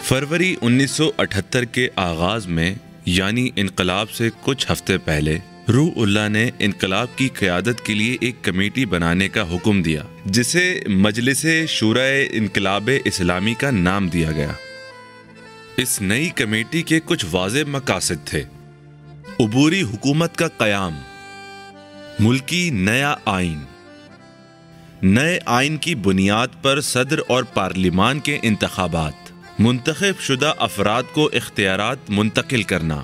فروری 1978 کے آغاز میں یعنی انقلاب سے کچھ ہفتے پہلے روح اللہ نے انقلاب کی قیادت کے لیے ایک کمیٹی بنانے کا حکم دیا جسے مجلس شورائے انقلاب اسلامی کا نام دیا گیا۔ اس نئی کمیٹی کے کچھ واضح مقاصد تھے: عبوری حکومت کا قیام، ملکی نیا آئین، نئے آئین کی بنیاد پر صدر اور پارلیمان کے انتخابات، منتخب شدہ افراد کو اختیارات منتقل کرنا۔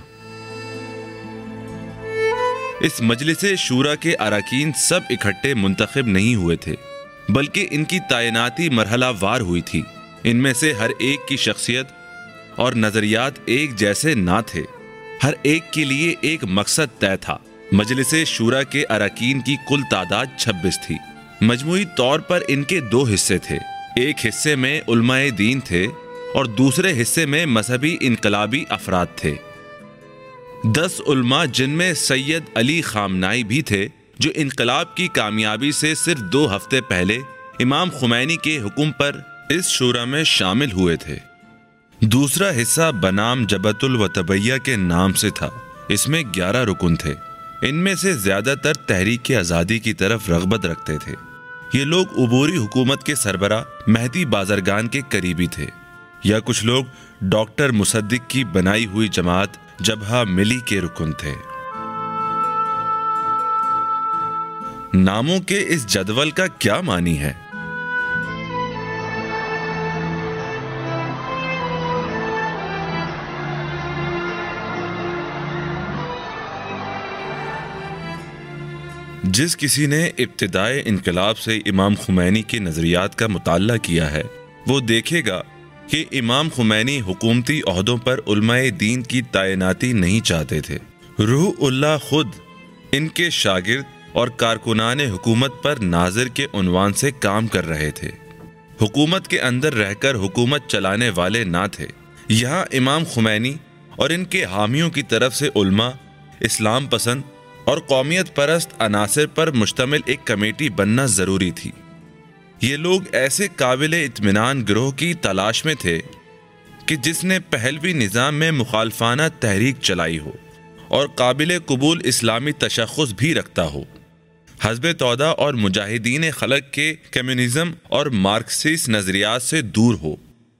اس مجلس شورا کے اراکین سب اکٹھے منتخب نہیں ہوئے تھے، بلکہ ان کی تعیناتی مرحلہ وار ہوئی تھی۔ ان میں سے ہر ایک کی شخصیت اور نظریات ایک جیسے نہ تھے، ہر ایک کے لیے ایک مقصد طے تھا۔ مجلس شورا کے اراکین کی کل تعداد 26 تھی۔ مجموعی طور پر ان کے 2 حصے تھے، ایک حصے میں علماء دین تھے اور دوسرے حصے میں مذہبی انقلابی افراد تھے۔ 10 علماء جن میں سید علی خامنائی بھی تھے، جو انقلاب کی کامیابی سے صرف 2 ہفتے پہلے امام خمینی کے حکم پر اس شورا میں شامل ہوئے تھے۔ دوسرا حصہ بنام جبہۃ الوطنیہ کے نام سے تھا۔ اس میں 11 رکن تھے۔ ان میں سے زیادہ تر تحریک آزادی کی طرف رغبت رکھتے تھے۔ یہ لوگ عبوری حکومت کے سربراہ مہدی بازرگان کے قریبی تھے، یا کچھ لوگ ڈاکٹر مصدق کی بنائی ہوئی جماعت جبہہ ملی کے رکن تھے۔ ناموں کے اس جدول کا کیا معنی ہے؟ جس کسی نے ابتدائے انقلاب سے امام خمینی کے نظریات کا مطالعہ کیا ہے، وہ دیکھے گا کہ امام خمینی حکومتی عہدوں پر علماء دین کی تعیناتی نہیں چاہتے تھے۔ روح اللہ خود ان کے شاگرد اور کارکنان حکومت پر ناظر کے عنوان سے کام کر رہے تھے۔ حکومت کے اندر رہ کر حکومت چلانے والے نہ تھے۔ یہاں امام خمینی اور ان کے حامیوں کی طرف سے علماء، اسلام پسند اور قومیت پرست عناصر پر مشتمل ایک کمیٹی بننا ضروری تھی۔ یہ لوگ ایسے قابل اطمینان گروہ کی تلاش میں تھے کہ جس نے پہلوی نظام میں مخالفانہ تحریک چلائی ہو اور قابل قبول اسلامی تشخص بھی رکھتا ہو، حزب توده اور مجاہدین خلق کے کمیونزم اور مارکسسٹ نظریات سے دور ہو۔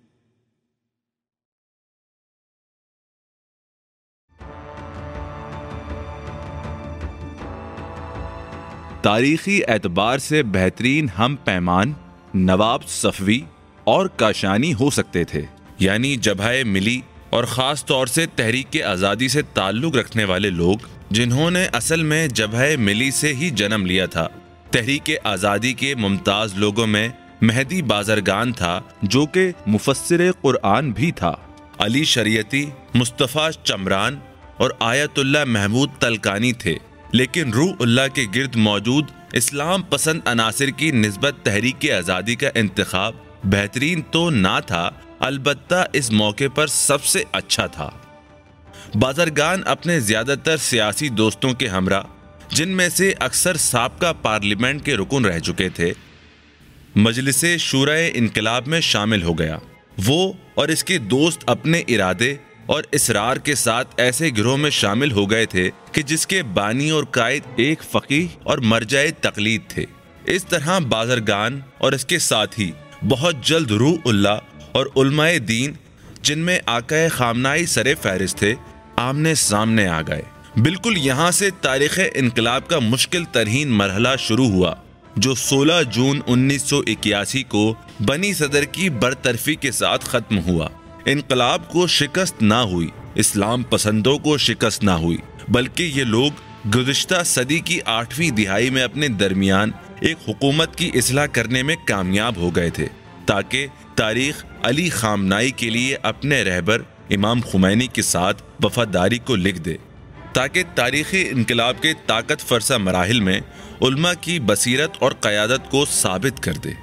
تاریخی اعتبار سے بہترین ہم پیمان نواب صفوی اور کاشانی ہو سکتے تھے، یعنی جبہہ ملی اور خاص طور سے تحریک آزادی سے تعلق رکھنے والے لوگ، جنہوں نے اصل میں جبہہ ملی سے ہی جنم لیا تھا۔ تحریک آزادی کے ممتاز لوگوں میں مہدی بازرگان تھا، جو کہ مفسر قرآن بھی تھا۔ علی شریعتی، مصطفیٰ چمران اور آیت اللہ محمود تلکانی تھے۔ لیکن روح اللہ کے گرد موجود اسلام پسند عناصر کی نسبت تحریک آزادی کا انتخاب بہترین تو نہ تھا، البتہ اس موقع پر سب سے اچھا تھا۔ بازرگان اپنے زیادہ تر سیاسی دوستوں کے ہمراہ، جن میں سے اکثر سابقہ پارلیمنٹ کے رکن رہ چکے تھے، مجلس شورائے انقلاب میں شامل ہو گیا۔ وہ اور اس کے دوست اپنے ارادے اور اصرار کے ساتھ ایسے گروہ میں شامل ہو گئے تھے کہ جس کے بانی اور قائد ایک فقیہ اور مرجع تقلید تھے۔ اس طرح بازرگان اور اس کے ساتھی بہت جلد روح اللہ اور علماء دین، جن میں آقا خامنائی سر فہرست تھے، آمنے سامنے آ گئے۔ بالکل یہاں سے تاریخ انقلاب کا مشکل ترین مرحلہ شروع ہوا، جو 16 جون 1981 کو بنی صدر کی برطرفی کے ساتھ ختم ہوا۔ انقلاب کو شکست نہ ہوئی، اسلام پسندوں کو شکست نہ ہوئی، بلکہ یہ لوگ گزشتہ صدی کی 8ویں دہائی میں اپنے درمیان ایک حکومت کی اصلاح کرنے میں کامیاب ہو گئے تھے، تاکہ تاریخ علی خامنائی کے لیے اپنے رہبر امام خمینی کے ساتھ وفاداری کو لکھ دے، تاکہ تاریخی انقلاب کے طاقت فرسا مراحل میں علماء کی بصیرت اور قیادت کو ثابت کر دے۔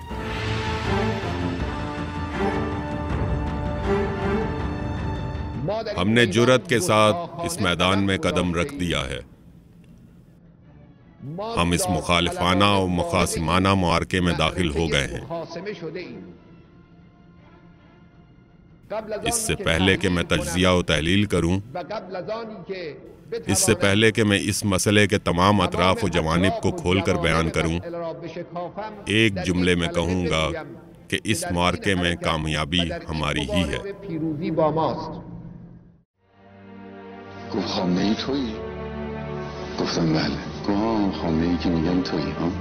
ہم نے جرأت کے ساتھ اس میدان میں قدم رکھ دیا ہے۔ ہم اس مخالفانہ و مخاصمانہ معرکے میں داخل ہو گئے ہیں۔ اس سے پہلے کہ میں تجزیہ و تحلیل کروں، اس سے پہلے کہ میں اس مسئلے کے تمام اطراف و جوانب کو کھول کر بیان کروں، ایک جملے میں کہوں گا کہ اس معرکے میں کامیابی ہماری ہی ہے۔ گفت خامنه‌ای تویی؟ گفتم بله. گفت خامنه‌ای که میگن تویی ها؟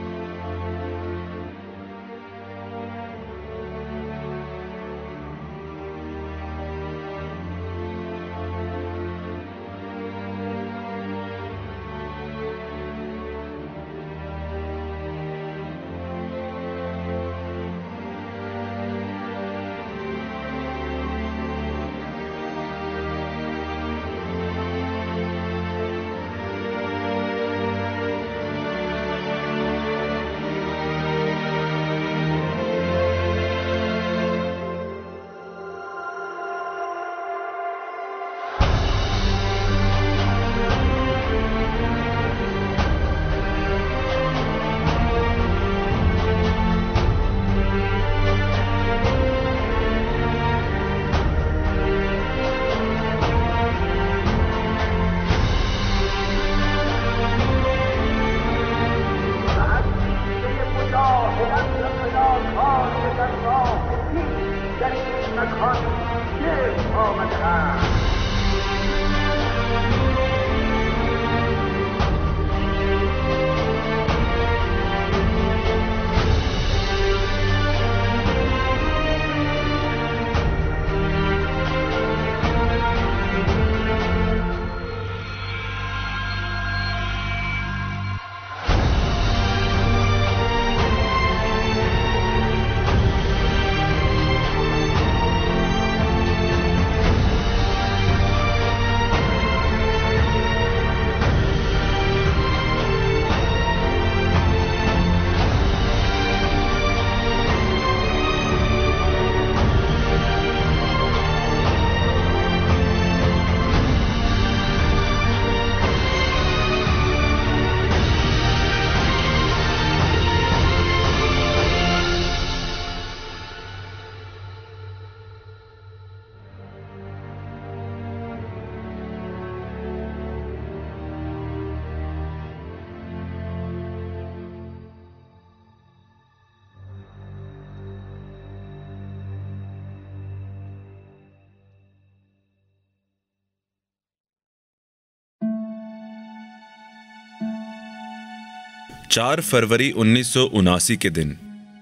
چار فروری 1979 کے دن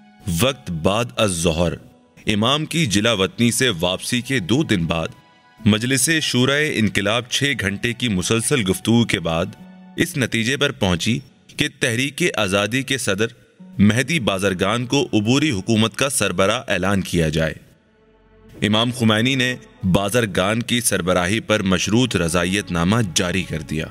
وقت بعد الظہر امام کی جلا وطنی سے واپسی کے 2 دن بعد مجلس شورائے انقلاب 6 گھنٹے کی مسلسل گفتگو کے بعد اس نتیجے پر پہنچی کہ تحریک آزادی کے صدر مہدی بازرگان کو عبوری حکومت کا سربراہ اعلان کیا جائے۔ امام خمینی نے بازرگان کی سربراہی پر مشروط رضائیت نامہ جاری کر دیا۔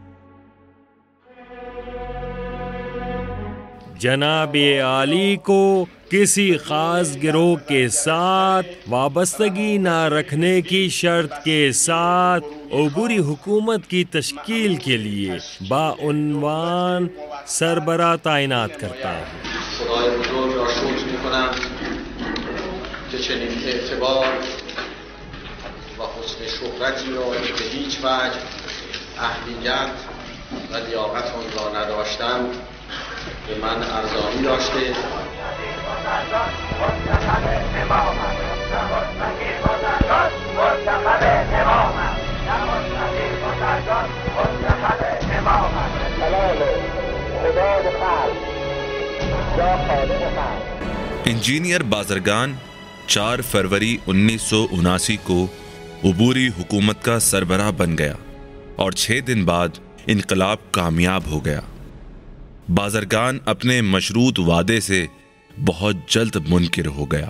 جناب عالی کو کسی خاص گروہ کے ساتھ وابستگی نہ رکھنے کی شرط کے ساتھ عبوری حکومت کی تشکیل کے لیے بعنوان سربراہ تعینات کرتا ہے۔ خدای بزرگ را شکر می‌کنم که چنین اعتبار و حسن شهرتی را به هیچ وجه اهلیت و لیاقت آن را نداشتم به من ارزانی داشته انجینئر بازرگان 4 فروری 1979 کو عبوری حکومت کا سربراہ بن گیا اور 6 دن بعد انقلاب کامیاب ہو گیا۔ بازرگان اپنے مشروط وعدے سے بہت جلد منکر ہو گیا۔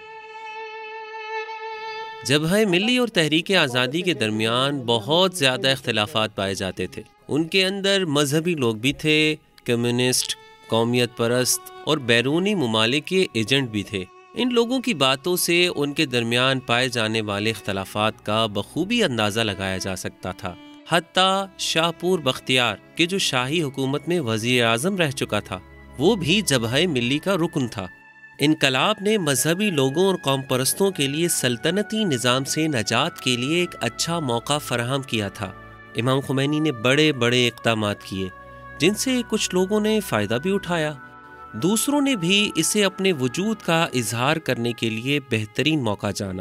جبہہ ملی اور تحریک آزادی کے درمیان بہت زیادہ اختلافات پائے جاتے تھے۔ ان کے اندر مذہبی لوگ بھی تھے، کمیونسٹ، قومیت پرست اور بیرونی ممالک کے ایجنٹ بھی تھے۔ ان لوگوں کی باتوں سے ان کے درمیان پائے جانے والے اختلافات کا بخوبی اندازہ لگایا جا سکتا تھا۔ حتیٰ شاہ پور بختیار کہ جو شاہی حکومت میں وزیر اعظم رہ چکا تھا، وہ بھی جبہہ ملی کا رکن تھا۔ انقلاب نے مذہبی لوگوں اور قوم پرستوں کے لیے سلطنتی نظام سے نجات کے لیے ایک اچھا موقع فراہم کیا تھا۔ امام خمینی نے بڑے بڑے اقدامات کیے جن سے کچھ لوگوں نے فائدہ بھی اٹھایا، دوسروں نے بھی اسے اپنے وجود کا اظہار کرنے کے لیے بہترین موقع جانا۔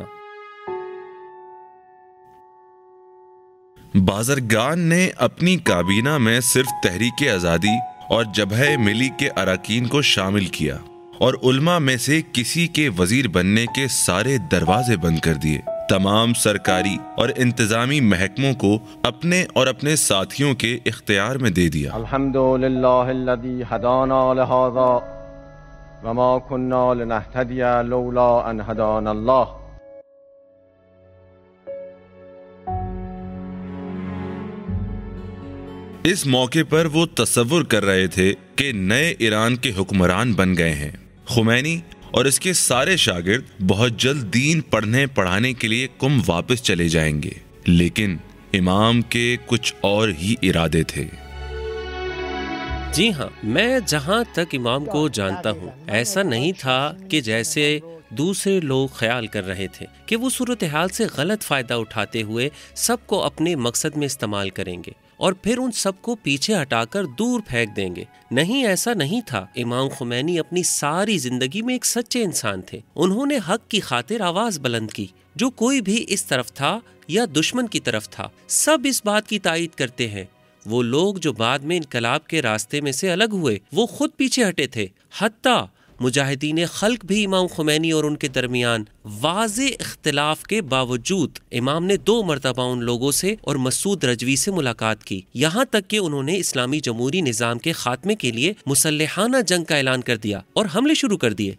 بازرگان نے اپنی کابینہ میں صرف تحریک آزادی اور جبہہ ملی کے اراکین کو شامل کیا اور علماء میں سے کسی کے وزیر بننے کے سارے دروازے بند کر دیے۔ تمام سرکاری اور انتظامی محکموں کو اپنے اور اپنے ساتھیوں کے اختیار میں دے دیا۔ الحمدللہ الذی ہدانا لہذا وما كنا لنہتدی لولا ان ہدانا اللہ۔ اس موقع پر وہ تصور کر رہے تھے کہ نئے ایران کے حکمران بن گئے ہیں۔ خمینی اور اس کے سارے شاگرد بہت جلد دین پڑھنے پڑھانے کے لیے قم واپس چلے جائیں گے، لیکن امام کے کچھ اور ہی ارادے تھے۔ جی ہاں، میں جہاں تک امام کو جانتا ہوں ایسا نہیں تھا کہ جیسے دوسرے لوگ خیال کر رہے تھے کہ وہ صورتحال سے غلط فائدہ اٹھاتے ہوئے سب کو اپنے مقصد میں استعمال کریں گے اور پھر ان سب کو پیچھے ہٹا کر دور پھینک دیں گے۔ نہیں، ایسا نہیں تھا۔ امام خمینی اپنی ساری زندگی میں ایک سچے انسان تھے۔ انہوں نے حق کی خاطر آواز بلند کی، جو کوئی بھی اس طرف تھا یا دشمن کی طرف تھا، سب اس بات کی تائید کرتے ہیں۔ وہ لوگ جو بعد میں انقلاب کے راستے میں سے الگ ہوئے وہ خود پیچھے ہٹے تھے، حتیٰ مجاہدین خلق بھی امام خمینی اور ان کے درمیان واضح اختلاف کے باوجود امام نے 2 مرتبہ ان لوگوں سے اور مسعود رجوی سے ملاقات کی، یہاں تک کہ انہوں نے اسلامی جمہوری نظام کے خاتمے کے لیے مسلحانہ جنگ کا اعلان کر دیا اور حملے شروع کر دیے۔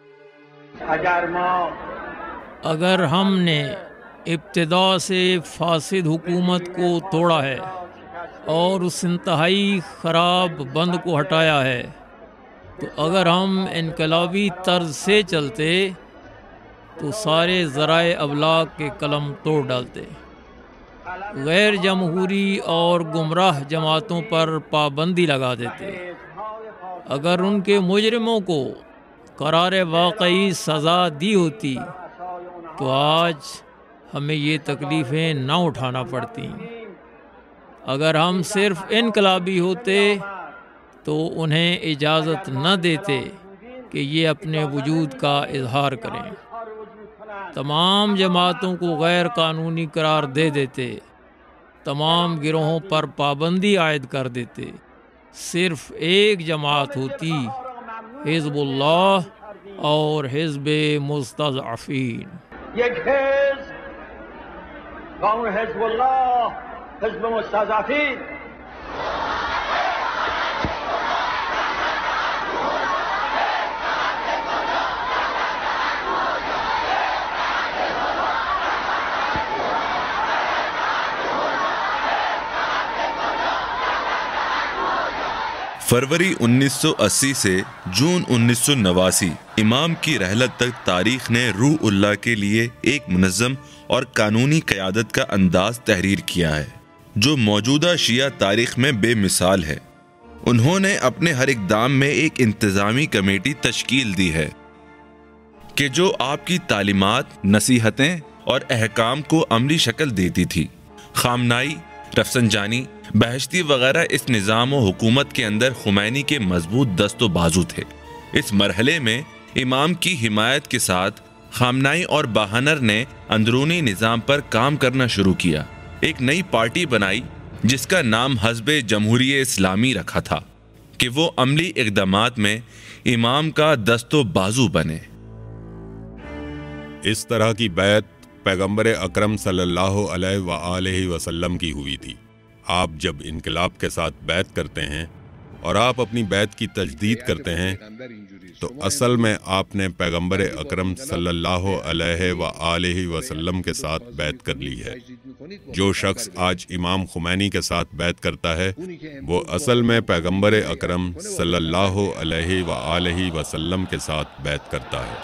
اگر ہم نے ابتدا سے فاسد حکومت کو توڑا ہے اور اس انتہائی خراب بند کو ہٹایا ہے، تو اگر ہم انقلابی طرز سے چلتے تو سارے ذرائع ابلاغ کے قلم توڑ ڈالتے، غیر جمہوری اور گمراہ جماعتوں پر پابندی لگا دیتے، اگر ان کے مجرموں کو قرار واقعی سزا دی ہوتی تو آج ہمیں یہ تکلیفیں نہ اٹھانا پڑتی۔ اگر ہم صرف انقلابی ہوتے تو انہیں اجازت نہ دیتے کہ یہ اپنے وجود کا اظہار کریں، تمام جماعتوں کو غیر قانونی قرار دے دیتے، تمام گروہوں پر پابندی عائد کر دیتے، صرف ایک جماعت ہوتی، حزب اللہ اور حزب مستضعفین۔ یک حزب و اون حزب اللہ، حزب مستضعفین۔ فروری 1980 سے جون 1989 امام کی رحلت تک تاریخ نے روح اللہ کے لیے ایک منظم اور قانونی قیادت کا انداز تحریر کیا ہے جو موجودہ شیعہ تاریخ میں بے مثال ہے۔ انہوں نے اپنے ہر اقدام میں ایک انتظامی کمیٹی تشکیل دی ہے کہ جو آپ کی تعلیمات، نصیحتیں اور احکام کو عملی شکل دیتی تھی۔ خامنائی، رفسنجانی، بہشتی وغیرہ اس نظام و حکومت کے اندر خمینی کے مضبوط دست و بازو تھے۔ اس مرحلے میں امام کی حمایت کے ساتھ خامنائی اور باہنر نے اندرونی نظام پر کام کرنا شروع کیا، ایک نئی پارٹی بنائی جس کا نام حزب جمہوری اسلامی رکھا تھا کہ وہ عملی اقدامات میں امام کا دست و بازو بنے۔ اس طرح کی بیعت پیغمبر اکرم صلی اللہ علیہ وآلہ وسلم کی ہوئی تھی۔ آپ جب انقلاب کے ساتھ بیعت کرتے ہیں اور آپ اپنی بیعت کی تجدید کرتے ہیں تو اصل میں آپ نے پیغمبر اکرم صلی اللہ علیہ وآلہ وسلم کے ساتھ بیعت کر لی ہے۔ جو شخص آج امام خمینی کے ساتھ بیعت کرتا ہے وہ اصل میں پیغمبر اکرم صلی اللہ علیہ وآلہ وسلم کے ساتھ بیعت کرتا ہے۔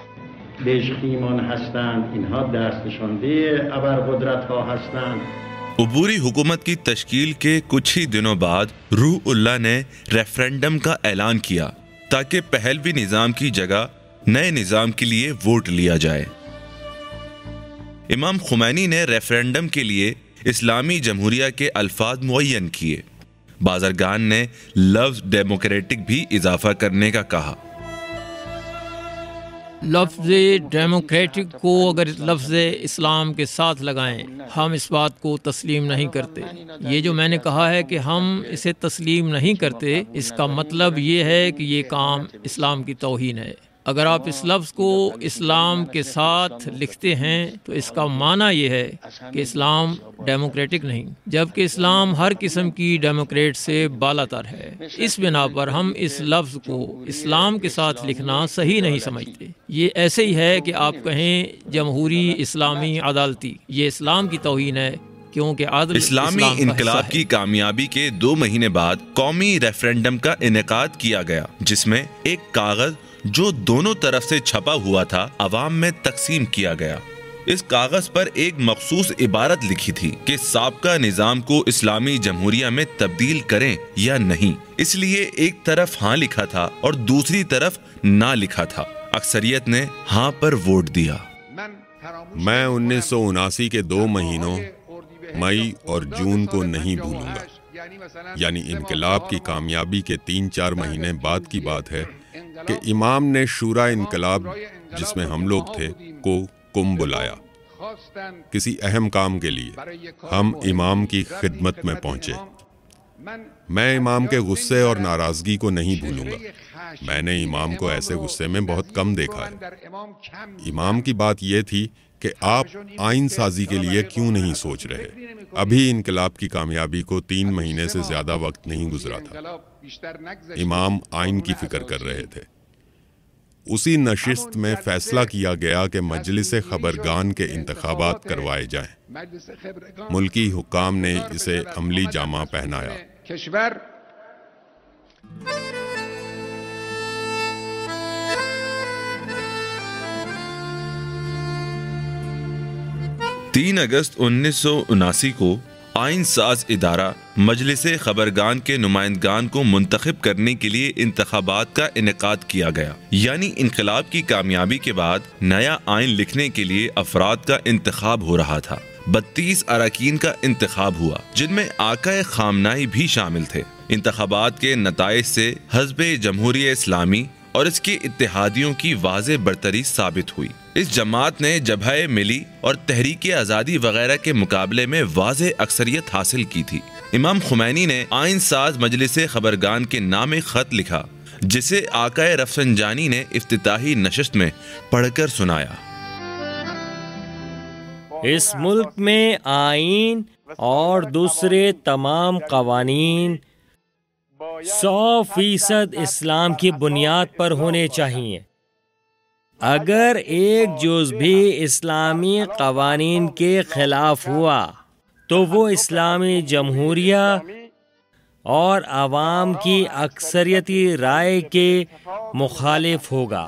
بهش ایمان هستند، اینها دستنشانده ابرقدرت ها هستند. عبوری حکومت کی تشکیل کے کچھ ہی دنوں بعد روح اللہ نے ریفرینڈم کا اعلان کیا تاکہ پہلوی نظام کی جگہ نئے نظام کے لیے ووٹ لیا جائے۔ امام خمینی نے ریفرینڈم کے لیے اسلامی جمہوریہ کے الفاظ معین کیے۔ بازرگان نے لفظ ڈیموکریٹک بھی اضافہ کرنے کا کہا۔ لفظ ڈیموکریٹک کو اگر لفظ اسلام کے ساتھ لگائیں، ہم اس بات کو تسلیم نہیں کرتے۔ یہ جو میں نے کہا ہے کہ ہم اسے تسلیم نہیں کرتے، اس کا مطلب یہ ہے کہ یہ کام اسلام کی توہین ہے۔ اگر آپ اس لفظ کو اسلام کے ساتھ لکھتے ہیں تو اس کا معنی یہ ہے کہ اسلام ڈیموکریٹک نہیں، جبکہ اسلام ہر قسم کی ڈیموکریٹ سے بالا تر ہے۔ اس بنا پر ہم اس لفظ کو اسلام کے ساتھ لکھنا صحیح نہیں سمجھتے۔ یہ ایسے ہی ہے کہ آپ کہیں جمہوری اسلامی عدالتی، یہ اسلام کی توہین ہے، کیونکہ عادل اسلامی انقلاب کی کامیابی کے 2 مہینے بعد قومی ریفرینڈم کا انعقاد کیا گیا، جس میں ایک کاغذ جو دونوں طرف سے چھپا ہوا تھا عوام میں تقسیم کیا گیا۔ اس کاغذ پر ایک مخصوص عبارت لکھی تھی کہ سابقہ نظام کو اسلامی جمہوریہ میں تبدیل کریں یا نہیں۔ اس لیے ایک طرف ہاں لکھا تھا اور دوسری طرف نہ لکھا تھا۔ اکثریت نے ہاں پر ووٹ دیا۔ میں 1979 کے 2 مہینوں مئی اور جون کو نہیں بھولوں گا۔ یعنی انقلاب کی کامیابی کے 3-4 مہینے بعد کی بات ہے کہ امام نے شورا انقلاب، جس میں ہم لوگ تھے، کو کم بلایا کسی اہم کام کے لیے۔ ہم امام کی خدمت میں پہنچے۔ میں امام کے غصے اور ناراضگی کو نہیں بھولوں گا۔ میں نے امام کو ایسے غصے میں بہت کم دیکھا ہے۔ امام کی بات یہ تھی کہ آپ آئین سازی کے لیے کیوں نہیں سوچ رہے؟ ابھی انقلاب کی کامیابی کو 3 مہینے سے زیادہ وقت نہیں گزرا تھا۔ امام آئین کی فکر کر رہے تھے۔ اسی نشست میں فیصلہ کیا گیا کہ مجلس خبرگان کے انتخابات کروائے جائیں۔ ملکی حکام نے اسے عملی جامہ پہنایا۔ تین اگست 1979 کو آئین ساز ادارہ مجلس خبرگان کے نمائندگان کو منتخب کرنے کے لیے انتخابات کا انعقاد کیا گیا۔ یعنی انقلاب کی کامیابی کے بعد نیا آئین لکھنے کے لیے افراد کا انتخاب ہو رہا تھا۔ 32 اراکین کا انتخاب ہوا، جن میں آقا خامنہئی بھی شامل تھے۔ انتخابات کے نتائج سے حزب جمہوریہ اسلامی اور اس کے اتحادیوں کی واضح برتری ثابت ہوئی۔ اس جماعت نے جبہہ ملی اور تحریک آزادی وغیرہ کے مقابلے میں واضح اکثریت حاصل کی تھی۔ امام خمینی نے آئین ساز مجلس خبرگان کے نام خط لکھا، جسے آقا رفسنجانی نے افتتاحی نشست میں پڑھ کر سنایا۔ اس ملک میں آئین اور دوسرے تمام قوانین 100% اسلام کی بنیاد پر ہونے چاہیے۔ اگر ایک جز بھی اسلامی قوانین کے خلاف ہوا تو وہ اسلامی جمہوریہ اور عوام کی اکثریتی رائے کے مخالف ہوگا۔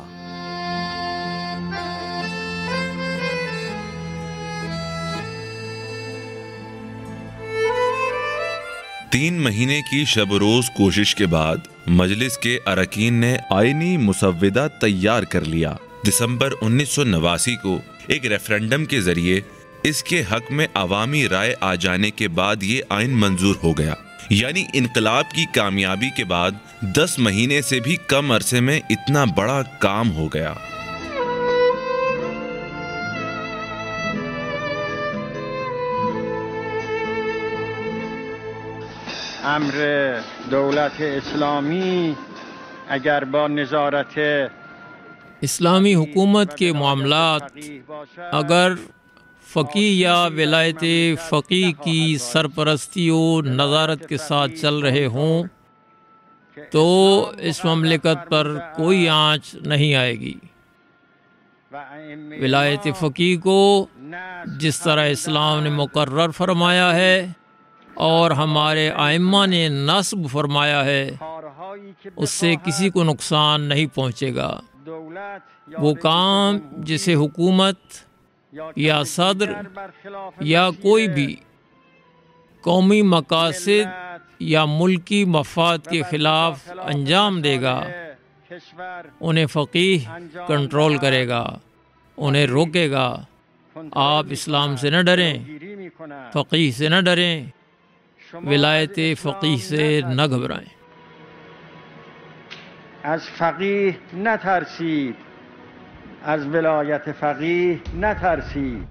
تین مہینے کی شب و روز کوشش کے بعد مجلس کے اراکین نے آئینی مسودہ تیار کر لیا۔ دسمبر 1989 کو ایک ریفرینڈم کے ذریعے اس کے حق میں عوامی رائے آ جانے کے بعد یہ آئین منظور ہو گیا۔ یعنی انقلاب کی کامیابی کے بعد 10 مہینے سے بھی کم عرصے میں اتنا بڑا کام ہو گیا۔ امر دولت اسلامی اگر با نظارت اسلامی حکومت کے معاملات اگر فقیہ یا ولایت فقیہ کی سرپرستی و نظارت کے ساتھ چل رہے ہوں تو اس مملکت پر کوئی آنچ نہیں آئے گی۔ ولایت فقیہ کو جس طرح اسلام نے مقرر فرمایا ہے اور ہمارے ائمہ نے نصب فرمایا ہے، اس سے کسی کو نقصان نہیں پہنچے گا۔ وہ کام جسے حکومت یا صدر یا کوئی بھی قومی مقاصد یا ملکی مفاد کے خلاف انجام دے گا انہیں فقیہ کنٹرول کرے گا، انہیں روکے گا۔ آپ اسلام سے نہ ڈریں، فقیہ سے نہ ڈریں، ولایت فقیہ سے نہ گھبرائیں۔ از فقیه نترسید، از ولایت فقیه نترسید۔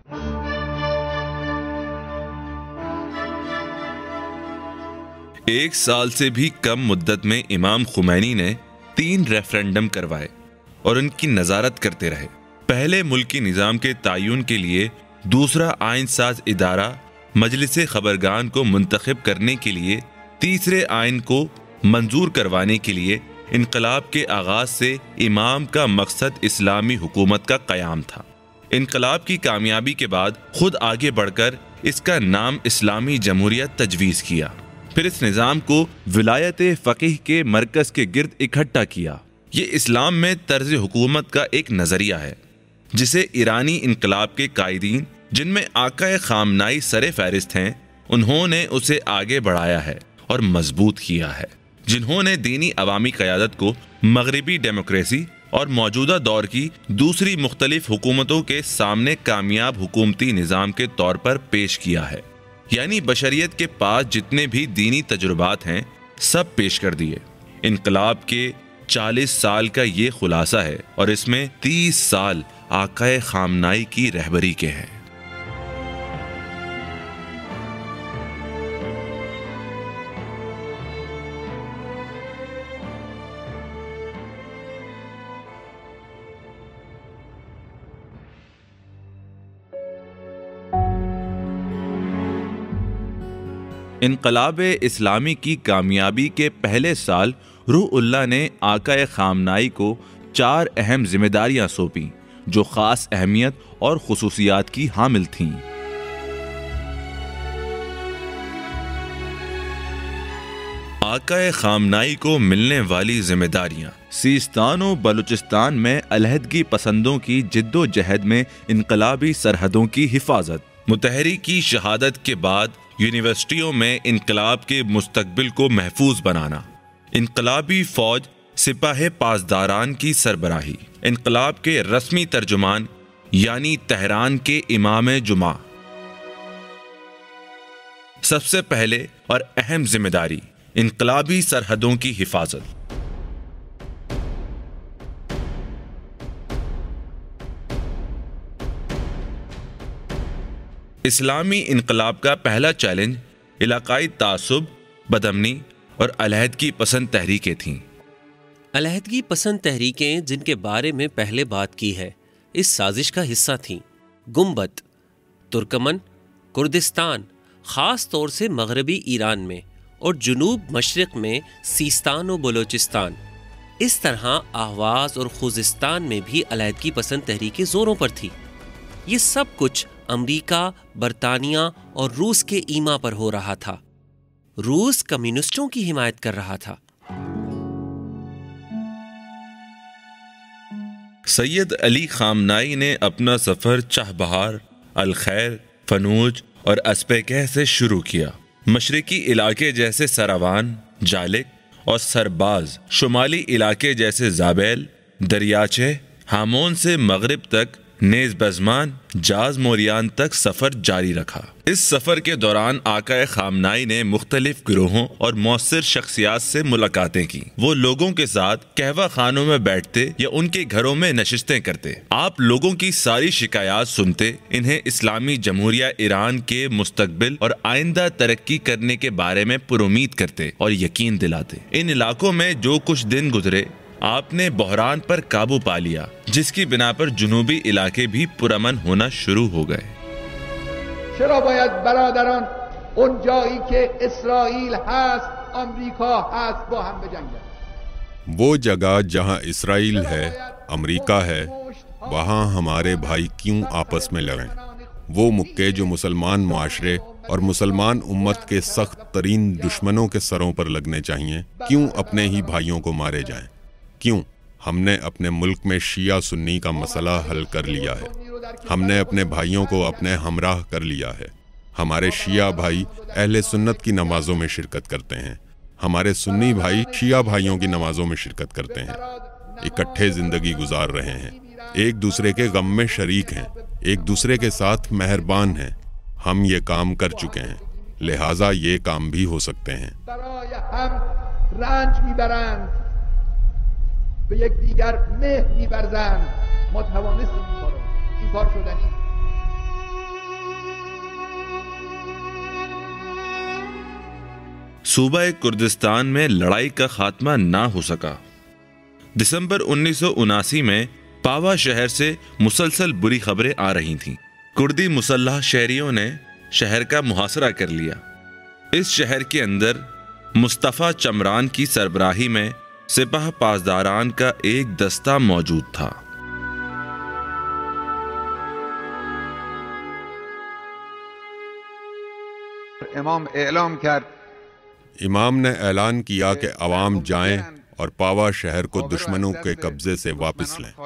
ایک سال سے بھی کم مدت میں امام خمینی نے 3 ریفرنڈم کروائے اور ان کی نظارت کرتے رہے۔ پہلے ملکی نظام کے تعین کے لیے، دوسرا آئین ساز ادارہ مجلس خبرگان کو منتخب کرنے کے لیے، تیسرے آئین کو منظور کروانے کے لیے۔ انقلاب کے آغاز سے امام کا مقصد اسلامی حکومت کا قیام تھا۔ انقلاب کی کامیابی کے بعد خود آگے بڑھ کر اس کا نام اسلامی جمہوریت تجویز کیا، پھر اس نظام کو ولایت فقیہ کے مرکز کے گرد اکٹھا کیا۔ یہ اسلام میں طرز حکومت کا ایک نظریہ ہے جسے ایرانی انقلاب کے قائدین، جن میں آقا خامنائی سر فہرست ہیں، انہوں نے اسے آگے بڑھایا ہے اور مضبوط کیا ہے، جنہوں نے دینی عوامی قیادت کو مغربی ڈیموکریسی اور موجودہ دور کی دوسری مختلف حکومتوں کے سامنے کامیاب حکومتی نظام کے طور پر پیش کیا ہے۔ یعنی بشریت کے پاس جتنے بھی دینی تجربات ہیں سب پیش کر دیے۔ انقلاب کے 40 سال کا یہ خلاصہ ہے اور اس میں 30 سال آقا خامنائی کی رہبری کے ہیں۔ انقلاب اسلامی کی کامیابی کے پہلے سال روح اللہ نے آقا خامنائی کو 4 اہم ذمہ داریاں سونپیں جو خاص اہمیت اور خصوصیات کی حامل تھیں۔ آقا خامنائی کو ملنے والی ذمہ داریاں: سیستان و بلوچستان میں علیحدگی پسندوں کی جد و جہد میں انقلابی سرحدوں کی حفاظت، متحری کی شہادت کے بعد یونیورسٹیوں میں انقلاب کے مستقبل کو محفوظ بنانا، انقلابی فوج سپاہ پاسداران کی سربراہی، انقلاب کے رسمی ترجمان یعنی تہران کے امام جمعہ۔ سب سے پہلے اور اہم ذمہ داری انقلابی سرحدوں کی حفاظت۔ اسلامی انقلاب کا پہلا چیلنج علاقائی تعصب، بدامنی اور علیحدگی پسند تحریکیں تھیں۔ علیحدگی پسند تحریکیں جن کے بارے میں پہلے بات کی ہے اس سازش کا حصہ تھیں گنبد، ترکمن، کردستان، خاص طور سے مغربی ایران میں اور جنوب مشرق میں سیستان و بلوچستان۔ اس طرح آہواز اور خوزستان میں بھی علیحدگی پسند تحریکیں زوروں پر تھی۔ یہ سب کچھ امریکہ، برطانیہ اور روس کے ایما پر ہو رہا تھا۔ روس کمیونسٹوں کی حمایت کر رہا تھا۔ سید علی خامنائی نے اپنا سفر چہبہار، الخیر، فنوج اور اسپیکہ سے شروع کیا۔ مشرقی علاقے جیسے سراوان، جالک اور سرباز، شمالی علاقے جیسے زابیل، دریاچے، ہامون سے مغرب تک، نیز بزمان، جاز موریان تک سفر جاری رکھا۔ اس سفر کے دوران آقا خامنائی نے مختلف گروہوں اور مؤثر شخصیات سے ملاقاتیں کی۔ وہ لوگوں کے ساتھ قہوہ خانوں میں بیٹھتے یا ان کے گھروں میں نشستیں کرتے۔ آپ لوگوں کی ساری شکایات سنتے، انہیں اسلامی جمہوریہ ایران کے مستقبل اور آئندہ ترقی کرنے کے بارے میں پرامید کرتے اور یقین دلاتے۔ ان علاقوں میں جو کچھ دن گزرے، آپ نے بحران پر قابو پا لیا، جس کی بنا پر جنوبی علاقے بھی پرامن ہونا شروع ہو گئے۔ چرا باید برادران اون جایی که اسرائیل هست، آمریکا هست با هم بجنگن؟ وہ جگہ جہاں اسرائیل ہے، امریکہ ہے، وہاں ہمارے بھائی کیوں آپس میں لڑیں؟ وہ مکے جو مسلمان معاشرے اور مسلمان امت کے سخت ترین دشمنوں کے سروں پر لگنے چاہیے، کیوں اپنے ہی بھائیوں کو مارے جائیں؟ کیوں؟ ہم نے اپنے ملک میں شیعہ سنی کا مسئلہ حل کر لیا ہے۔ ہم نے اپنے بھائیوں کو اپنے ہمراہ کر لیا ہے۔ ہمارے شیعہ بھائی اہل سنت کی نمازوں میں شرکت کرتے ہیں، ہمارے سنی بھائی شیعہ بھائیوں کی نمازوں میں شرکت کرتے ہیں، اکٹھے زندگی گزار رہے ہیں، ایک دوسرے کے غم میں شریک ہیں، ایک دوسرے کے ساتھ مہربان ہیں۔ ہم یہ کام کر چکے ہیں، لہٰذا یہ کام بھی ہو سکتے ہیں۔ رنج میبرند به یکدیگر مهر می‌ورزند ما توانستیم این کار شدنی. صوبہ کردستان میں لڑائی کا خاتمہ نہ ہو سکا۔ دسمبر 1979 میں پاوا شہر سے مسلسل بری خبریں آ رہی تھیں۔ کردی مسلح شہریوں نے شہر کا محاصرہ کر لیا۔ اس شہر کے اندر مصطفیٰ چمران کی سربراہی میں سپاہ پاسداران کا ایک دستہ موجود تھا۔ امام نے اعلان کیا کہ عوام جائیں اور پاوا شہر کو دشمنوں کے قبضے سے واپس لیں۔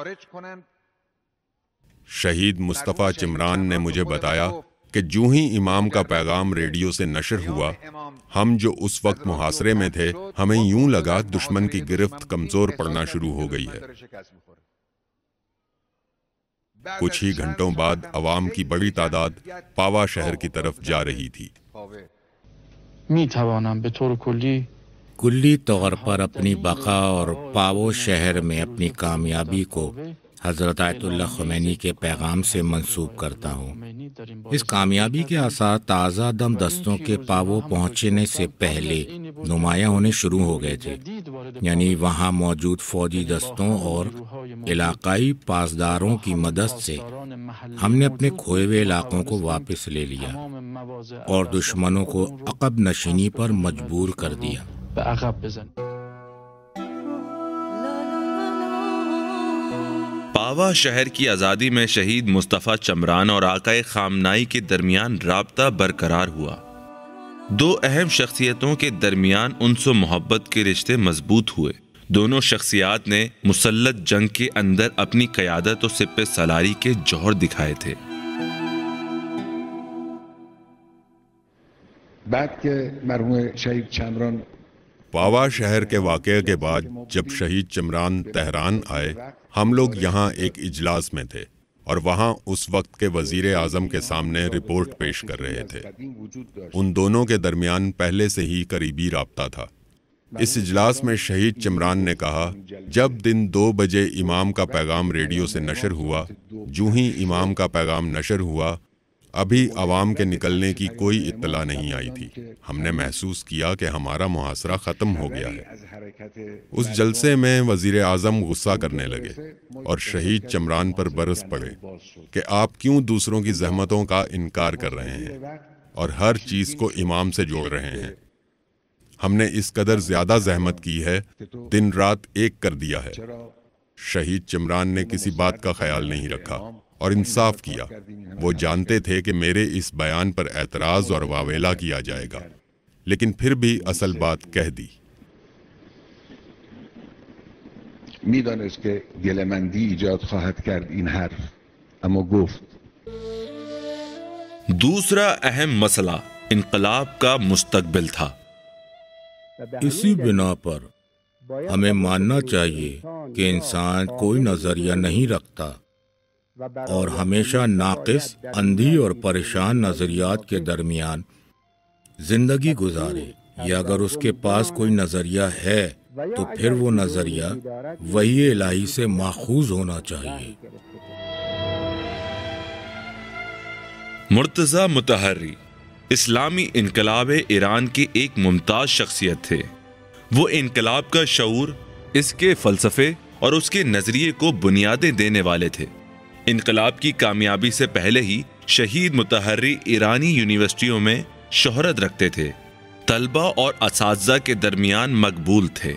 شہید مصطفیٰ چمران نے مجھے بتایا کہ جو ہی امام کا پیغام ریڈیو سے نشر ہوا، ہم جو اس وقت محاصرے میں تھے، ہمیں یوں لگا دشمن کی گرفت کمزور پڑنا شروع ہو گئی ہے۔ کچھ ہی گھنٹوں بعد عوام کی بڑی تعداد پاوا شہر کی طرف جا رہی تھی۔ کلی طور پر اپنی بقا اور پاو شہر میں اپنی کامیابی کو حضرت آیت اللہ خمینی کے پیغام سے منسوب کرتا ہوں۔ اس کامیابی کے آثار تازہ دم دستوں کے پاو پہنچنے سے پہلے نمایاں ہونے شروع ہو گئے تھے، یعنی وہاں موجود فوجی دستوں اور علاقائی پاسداروں کی مدد سے ہم نے اپنے کھوئے ہوئے علاقوں کو واپس لے لیا اور دشمنوں کو عقب نشینی پر مجبور کر دیا۔ پاوا شہر کی آزادی میں شہید مصطفیٰ چمران اور آقائے خامنائی کے درمیان رابطہ برقرار ہوا۔ دو اہم شخصیتوں کے درمیان انس و محبت کے رشتے مضبوط ہوئے۔ دونوں شخصیات نے مسلط جنگ کے اندر اپنی قیادت اور سپہ سالاری کے جوہر دکھائے تھے۔ بعد کہ مرحوم شہید چمران پاوا شہر کے واقعے کے بعد جب شہید چمران تہران آئے، ہم لوگ یہاں ایک اجلاس میں تھے اور وہاں اس وقت کے وزیر اعظم کے سامنے رپورٹ پیش کر رہے تھے۔ ان دونوں کے درمیان پہلے سے ہی قریبی رابطہ تھا۔ اس اجلاس میں شہید چمران نے کہا، جب دن 2 بجے امام کا پیغام ریڈیو سے نشر ہوا، جو ہی امام کا پیغام نشر ہوا، ابھی عوام کے نکلنے کی کوئی اطلاع نہیں آئی تھی۔ ہم نے محسوس کیا کہ ہمارا محاصرہ ختم ہو گیا ہے۔ اس جلسے میں وزیر اعظم غصہ کرنے لگے اور شہید چمران پر برس پڑے کہ آپ کیوں دوسروں کی زحمتوں کا انکار کر رہے ہیں اور ہر چیز کو امام سے جوڑ رہے ہیں۔ ہم نے اس قدر زیادہ زحمت کی ہے، دن رات ایک کر دیا ہے۔ شہید چمران نے کسی بات کا خیال نہیں رکھا اور انصاف کیا۔ وہ جانتے تھے کہ میرے اس بیان پر اعتراض اور واویلا کیا جائے گا، لیکن پھر بھی اصل بات کہہ دی۔ میدانست که گله‌مندی ایجاد خواهد کرد این حرف، اما گفت۔ دوسرا اہم مسئلہ انقلاب کا مستقبل تھا۔ اسی بنا پر ہمیں ماننا چاہیے کہ انسان کوئی نظریہ نہیں رکھتا اور ہمیشہ ناقص، اندھی اور پریشان نظریات کے درمیان زندگی گزارے، یا اگر اس کے پاس کوئی نظریہ ہے تو پھر وہ نظریہ وحی الہی سے ماخوذ ہونا چاہیے۔ مرتضی مطہری اسلامی انقلاب ایران کے ایک ممتاز شخصیت تھے۔ وہ انقلاب کا شعور، اس کے فلسفے اور اس کے نظریے کو بنیادیں دینے والے تھے۔ انقلاب کی کامیابی سے پہلے ہی شہید مطہری ایرانی یونیورسٹیوں میں شہرت رکھتے تھے، طلبہ اور اساتذہ کے درمیان مقبول تھے۔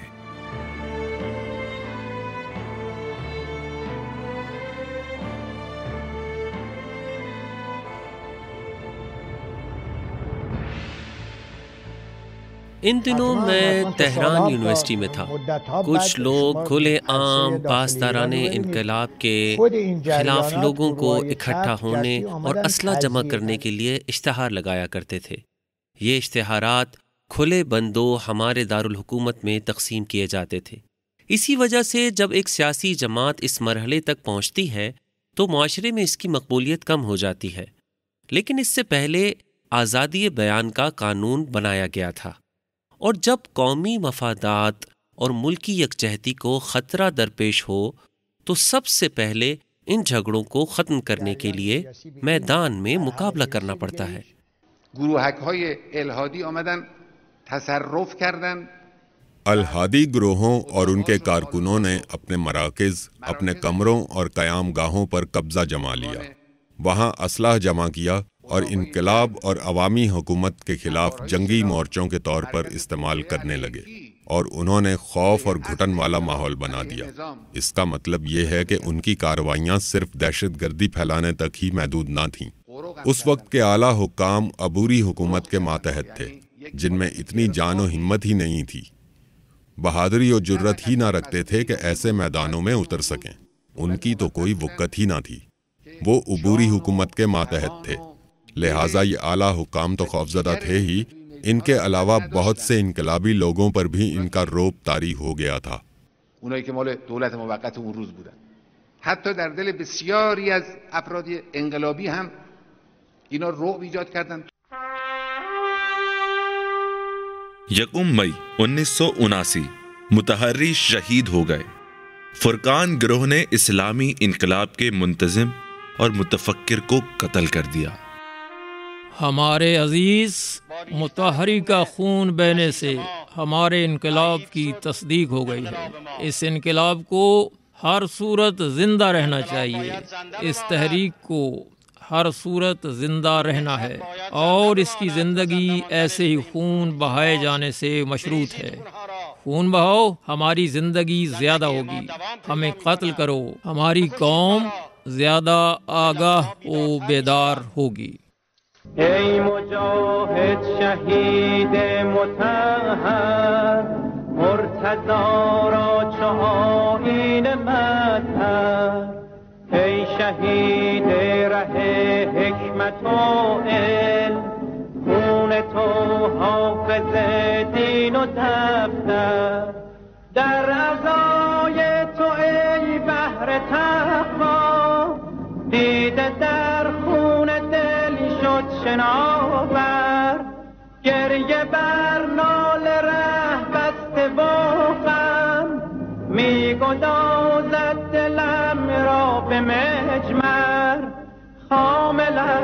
ان دنوں میں تہران یونیورسٹی میں تھا. کچھ لوگ کھلے عام پاسدارانہ انقلاب کے خلاف لوگوں کو اکٹھا ہونے اور اسلحہ جمع کرنے کے لیے اشتہار لگایا کرتے تھے. یہ اشتہارات کھلے بندوں ہمارے دارالحکومت میں تقسیم کیے جاتے تھے. اسی وجہ سے جب ایک سیاسی جماعت اس مرحلے تک پہنچتی ہے تو معاشرے میں اس کی مقبولیت کم ہو جاتی ہے. لیکن اس سے پہلے آزادی بیان کا قانون بنایا گیا تھا، اور جب قومی مفادات اور ملکی یکجہتی کو خطرہ درپیش ہو تو سب سے پہلے ان جھگڑوں کو ختم کرنے کے لیے میدان میں مقابلہ کرنا پڑتا ہے. گروهک‌های الحادی آمدن تصرف کردن. الحادی گروہوں اور ان کے کارکنوں نے اپنے مراکز، اپنے کمروں اور قیام گاہوں پر قبضہ جما لیا. وہاں اسلحہ جمع کیا اور انقلاب اور عوامی حکومت کے خلاف جنگی مورچوں کے طور پر استعمال کرنے لگے، اور انہوں نے خوف اور گھٹن والا ماحول بنا دیا. اس کا مطلب یہ ہے کہ ان کی کارروائیاں صرف دہشت گردی پھیلانے تک ہی محدود نہ تھیں. اس وقت کے اعلیٰ حکام عبوری حکومت کے ماتحت تھے، جن میں اتنی جان و ہمت ہی نہیں تھی، بہادری اور جرت ہی نہ رکھتے تھے کہ ایسے میدانوں میں اتر سکیں. ان کی تو کوئی وقت ہی نہ تھی. وہ عبوری حکومت کے ماتحت تھے، لہٰذا یہ اعلیٰ حکام تو خوفزدہ تھے ہی، ان کے علاوہ بہت سے انقلابی لوگوں پر بھی ان کا رعب طاری ہو گیا تھا. اونایی که مال دولت موقت اون روز بودن، حتی در دل بسیاری از افراد انقلابی هم اینا رعب ایجاد کردن. یکم مئی 1979 متحری شہید ہو گئے. فرقان گروہ نے اسلامی انقلاب کے منتظم اور متفکر کو قتل کر دیا. ہمارے عزیز متحری کا خون بہنے سے ہمارے انقلاب کی تصدیق ہو گئی ہے. اس انقلاب کو ہر صورت زندہ رہنا چاہیے. اس تحریک کو ہر صورت زندہ رہنا ہے، اور اس کی زندگی ایسے ہی خون بہائے جانے سے مشروط ہے. خون بہاؤ، ہماری زندگی زیادہ ہوگی. ہمیں قتل کرو، ہماری قوم زیادہ آگاہ و بیدار ہوگی. ای مجاهد شهید مطهر، مرتضی را چو آیین مطهر. ای شهید ره حکمت و علم، خون تو حافظ دین و دفتر. در عزای تو ای بحر تقوا، دیده در خون دل شد شناور. گریه بر نال ره بسته و غم، می گدازد دلم را به مجمر. خام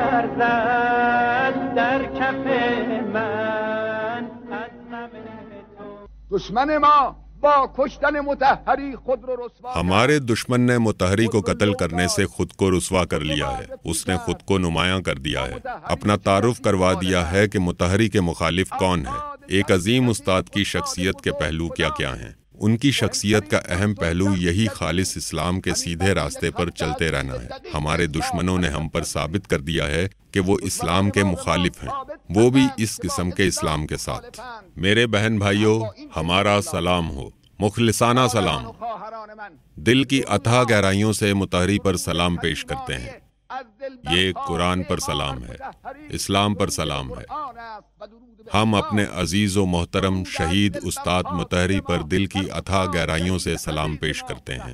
لرزد در کف من از غم تو. دشمن ما با کشتن مطهری خود رو رسوا. ہمارے دشمن نے مطہری کو قتل کرنے سے خود کو رسوا کر لیا ہے. اس نے خود کو نمایاں کر دیا ہے، اپنا تعارف کروا دیا ہے کہ مطہری کے مخالف کون ہے. ایک عظیم استاد کی شخصیت کے پہلو کیا کیا ہیں. ان کی شخصیت کا اہم پہلو یہی خالص اسلام کے سیدھے راستے پر چلتے رہنا ہے. ہمارے دشمنوں نے ہم پر ثابت کر دیا ہے کہ وہ اسلام کے مخالف ہیں، وہ بھی اس قسم کے اسلام کے ساتھ. میرے بہن بھائیوں، ہمارا سلام ہو، مخلصانہ سلام. دل کی اتھاہ گہرائیوں سے مطہری پر سلام پیش کرتے ہیں. یہ قرآن پر سلام ہے، اسلام پر سلام ہے. ہم اپنے عزیز و محترم شہید استاد مطہری پر دل کی اتھاہ گہرائیوں سے سلام پیش کرتے ہیں.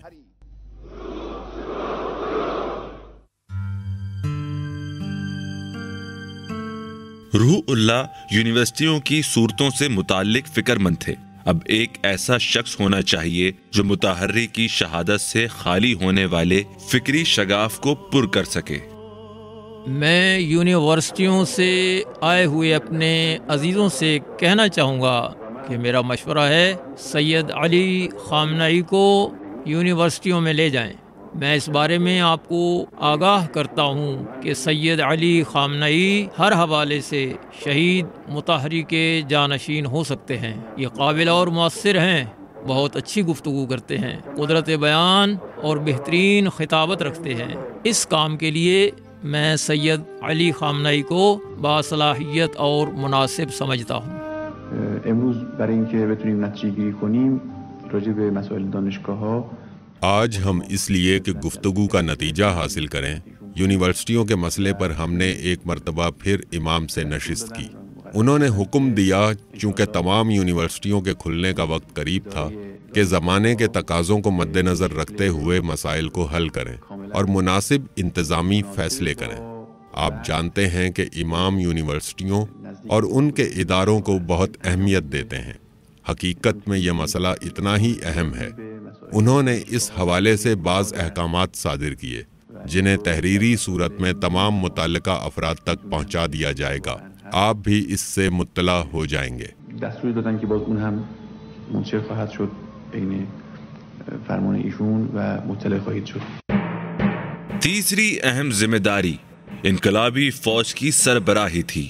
روح اللہ یونیورسٹیوں کی صورتوں سے متعلق فکر مند تھے. اب ایک ایسا شخص ہونا چاہیے جو متحری کی شہادت سے خالی ہونے والے فکری شگاف کو پر کر سکے. میں یونیورسٹیوں سے آئے ہوئے اپنے عزیزوں سے کہنا چاہوں گا کہ میرا مشورہ ہے سید علی خامنئی کو یونیورسٹیوں میں لے جائیں. میں اس بارے میں آپ کو آگاہ کرتا ہوں کہ سید علی خامنئی ہر حوالے سے شہید مطہری کے جانشین ہو سکتے ہیں. یہ قابل اور مؤثر ہیں، بہت اچھی گفتگو کرتے ہیں، قدرت بیان اور بہترین خطابت رکھتے ہیں. اس کام کے لیے میں سید علی خامنئی کو باصلاحیت اور مناسب سمجھتا ہوں. امروز برای اینکه بتونیم نتیجه گیری کنیم راجع به مسائل دانشگاه‌ها، آج ہم اس لیے کہ گفتگو کا نتیجہ حاصل کریں، یونیورسٹیوں کے مسئلے پر ہم نے ایک مرتبہ پھر امام سے نشست کی۔ انہوں نے حکم دیا، چونکہ تمام یونیورسٹیوں کے کھلنے کا وقت قریب تھا، کہ زمانے کے تقاضوں کو مد نظر رکھتے ہوئے مسائل کو حل کریں اور مناسب انتظامی فیصلے کریں۔ آپ جانتے ہیں کہ امام یونیورسٹیوں اور ان کے اداروں کو بہت اہمیت دیتے ہیں۔ حقیقت میں یہ مسئلہ اتنا ہی اہم ہے۔ انہوں نے اس حوالے سے بعض احکامات صادر کیے جنہیں تحریری صورت میں تمام متعلقہ افراد تک پہنچا دیا جائے گا۔ آپ بھی اس سے مطلع ہو جائیں گے۔ دستور دادن که باز اون هم منتشر خواهد شد بین فرمان ایشون و مطلع خواهید شد۔ تیسری اہم ذمہ داری انقلابی فوج کی سربراہی تھی۔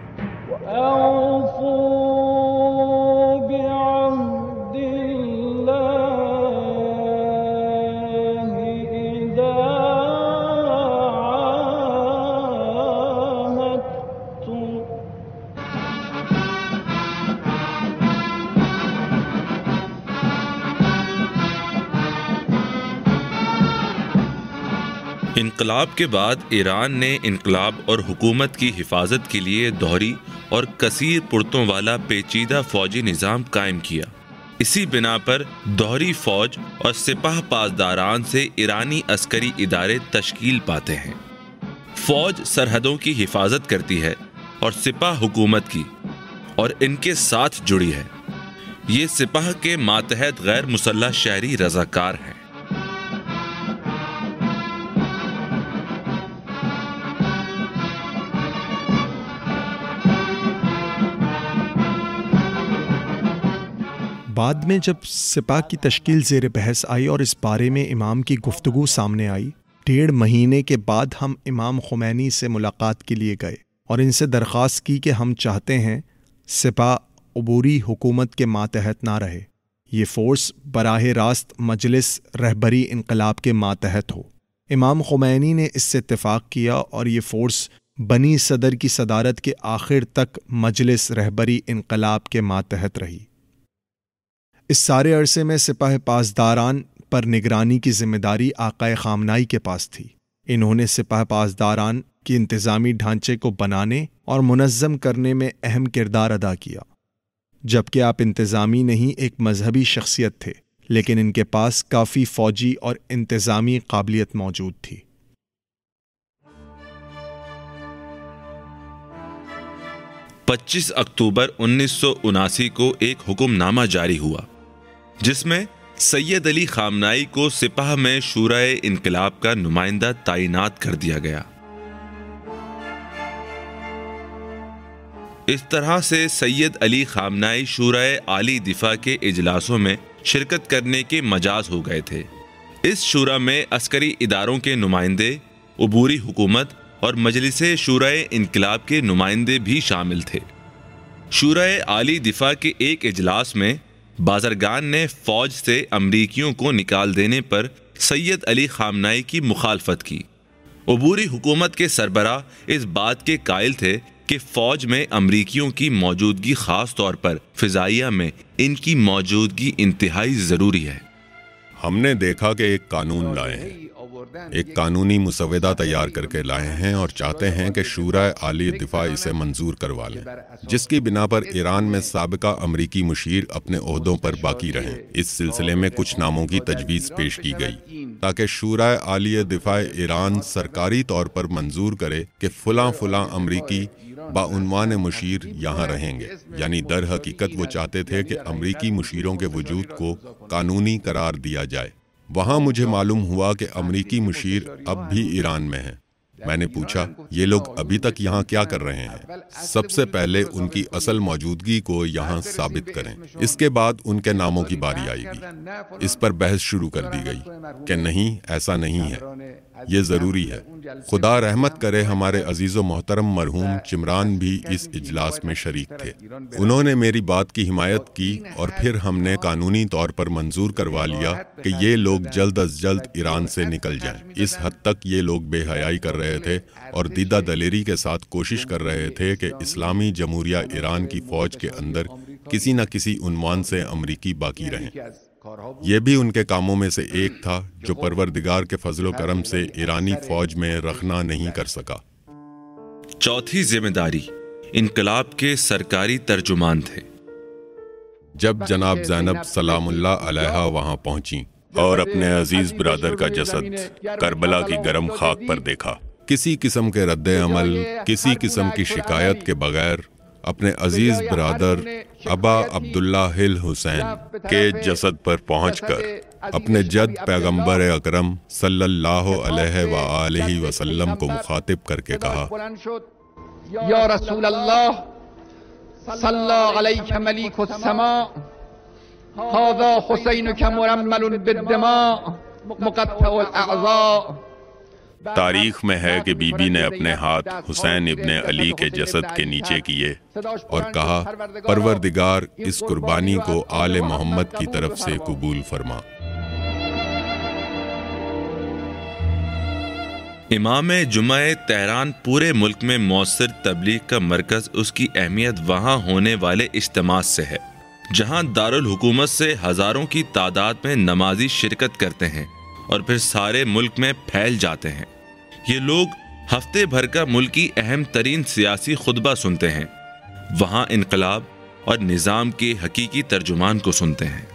انقلاب کے بعد ایران نے انقلاب اور حکومت کی حفاظت کے لیے دوہری اور کثیر پرتوں والا پیچیدہ فوجی نظام قائم کیا۔ اسی بنا پر دوہری فوج اور سپاہ پاسداران سے ایرانی عسکری ادارے تشکیل پاتے ہیں۔ فوج سرحدوں کی حفاظت کرتی ہے اور سپاہ حکومت کی، اور ان کے ساتھ جڑی ہے۔ یہ سپاہ کے ماتحت غیر مسلح شہری رضاکار ہیں۔ بعد میں جب سپاہ کی تشکیل زیر بحث آئی اور اس بارے میں امام کی گفتگو سامنے آئی، 1.5 مہینے کے بعد ہم امام خمینی سے ملاقات کے لیے گئے اور ان سے درخواست کی کہ ہم چاہتے ہیں سپاہ عبوری حکومت کے ماتحت نہ رہے، یہ فورس براہ راست مجلس رہبری انقلاب کے ماتحت ہو۔ امام خمینی نے اس سے اتفاق کیا اور یہ فورس بنی صدر کی صدارت کے آخر تک مجلس رہبری انقلاب کے ماتحت رہی۔ اس سارے عرصے میں سپاہ پاسداران پر نگرانی کی ذمہ داری آقائے خامنائی کے پاس تھی۔ انہوں نے سپاہ پاسداران کی انتظامی ڈھانچے کو بنانے اور منظم کرنے میں اہم کردار ادا کیا۔ جبکہ آپ انتظامی نہیں ایک مذہبی شخصیت تھے، لیکن ان کے پاس کافی فوجی اور انتظامی قابلیت موجود تھی۔ پچیس اکتوبر 1979 کو ایک حکم نامہ جاری ہوا جس میں سید علی خامنائی کو سپاہ میں شورائے انقلاب کا نمائندہ تعینات کر دیا گیا۔ اس طرح سے سید علی خامنائی شورائے عالی دفاع کے اجلاسوں میں شرکت کرنے کے مجاز ہو گئے تھے۔ اس شورا میں عسکری اداروں کے نمائندے، عبوری حکومت اور مجلس شورائے انقلاب کے نمائندے بھی شامل تھے۔ شورائے عالی دفاع کے ایک اجلاس میں بازرگان نے فوج سے امریکیوں کو نکال دینے پر سید علی خامنائی کی مخالفت کی۔ عبوری حکومت کے سربراہ اس بات کے قائل تھے کہ فوج میں امریکیوں کی موجودگی، خاص طور پر فضائیہ میں ان کی موجودگی انتہائی ضروری ہے۔ ہم نے دیکھا کہ ایک قانون لائے ہیں، ایک قانونی مسودہ تیار کر کے لائے ہیں اور چاہتے ہیں کہ شورائے عالی دفاع اسے منظور کروا لیں، جس کی بنا پر ایران میں سابقہ امریکی مشیر اپنے عہدوں پر باقی رہیں۔ اس سلسلے میں کچھ ناموں کی تجویز پیش کی گئی تاکہ شورائے عالی دفاع ایران سرکاری طور پر منظور کرے کہ فلاں فلاں امریکی بعنوان مشیر یہاں رہیں گے۔ یعنی در حقیقت وہ چاہتے تھے کہ امریکی مشیروں کے وجود کو قانونی قرار دیا جائے۔ وہاں مجھے معلوم ہوا کہ امریکی مشیر اب بھی ایران میں ہیں۔ میں نے پوچھا یہ لوگ ابھی تک یہاں کیا کر رہے ہیں؟ سب سے پہلے ان کی اصل موجودگی کو یہاں ثابت کریں، اس کے بعد ان کے ناموں کی باری آئے گی۔ اس پر بحث شروع کر دی گئی کہ نہیں، ایسا نہیں ہے، یہ ضروری ہے۔ خدا رحمت کرے ہمارے عزیز و محترم مرحوم چمران بھی اس اجلاس میں شریک تھے۔ انہوں نے میری بات کی حمایت کی اور پھر ہم نے قانونی طور پر منظور کروا لیا کہ یہ لوگ جلد از جلد ایران سے نکل جائیں۔ اس حد تک یہ لوگ بے حیائی کر رہے تھے اور دیدہ دلیری کے ساتھ کوشش کر رہے تھے کہ اسلامی جمہوریہ ایران کی فوج کے اندر کسی نہ کسی عنوان سے امریکی باقی رہیں۔ یہ بھی ان کے کاموں میں سے ایک تھا جو پروردگار کے فضل و کرم سے ایرانی فوج میں رخنہ نہیں کر سکا۔ چوتھی ذمہ داری انقلاب کے سرکاری ترجمان تھے۔ جب جناب زینب سلام اللہ علیہا وہاں پہنچیں اور اپنے عزیز برادر کا جسد کربلا کی گرم خاک پر دیکھا، کسی قسم کے رد عمل، کسی قسم کی شکایت کے بغیر اپنے عزیز برادر ابا عبداللہ الحسین کے جسد پر پہنچ کر اپنے جد پیغمبر اکرم صلی اللہ علیہ وآلہ وسلم کو مخاطب کر کے کہا، یا رسول اللہ صلی علیک ملیک السماء هذا حسینک مرمل بالدماء مقطع الاعضاء۔ تاریخ میں ہے کہ بی بی نے اپنے ہاتھ حسین ابن علی کے جسد کے نیچے کیے اور کہا، پروردگار اس قربانی کو آل محمد کی طرف سے قبول فرما۔ امام جمعہ تہران پورے ملک میں مؤثر تبلیغ کا مرکز اس کی اہمیت وہاں ہونے والے اجتماع سے ہے، جہاں دارالحکومت سے ہزاروں کی تعداد میں نمازی شرکت کرتے ہیں اور پھر سارے ملک میں پھیل جاتے ہیں۔ یہ لوگ ہفتے بھر کا ملکی اہم ترین سیاسی خطبہ سنتے ہیں، وہاں انقلاب اور نظام کے حقیقی ترجمان کو سنتے ہیں۔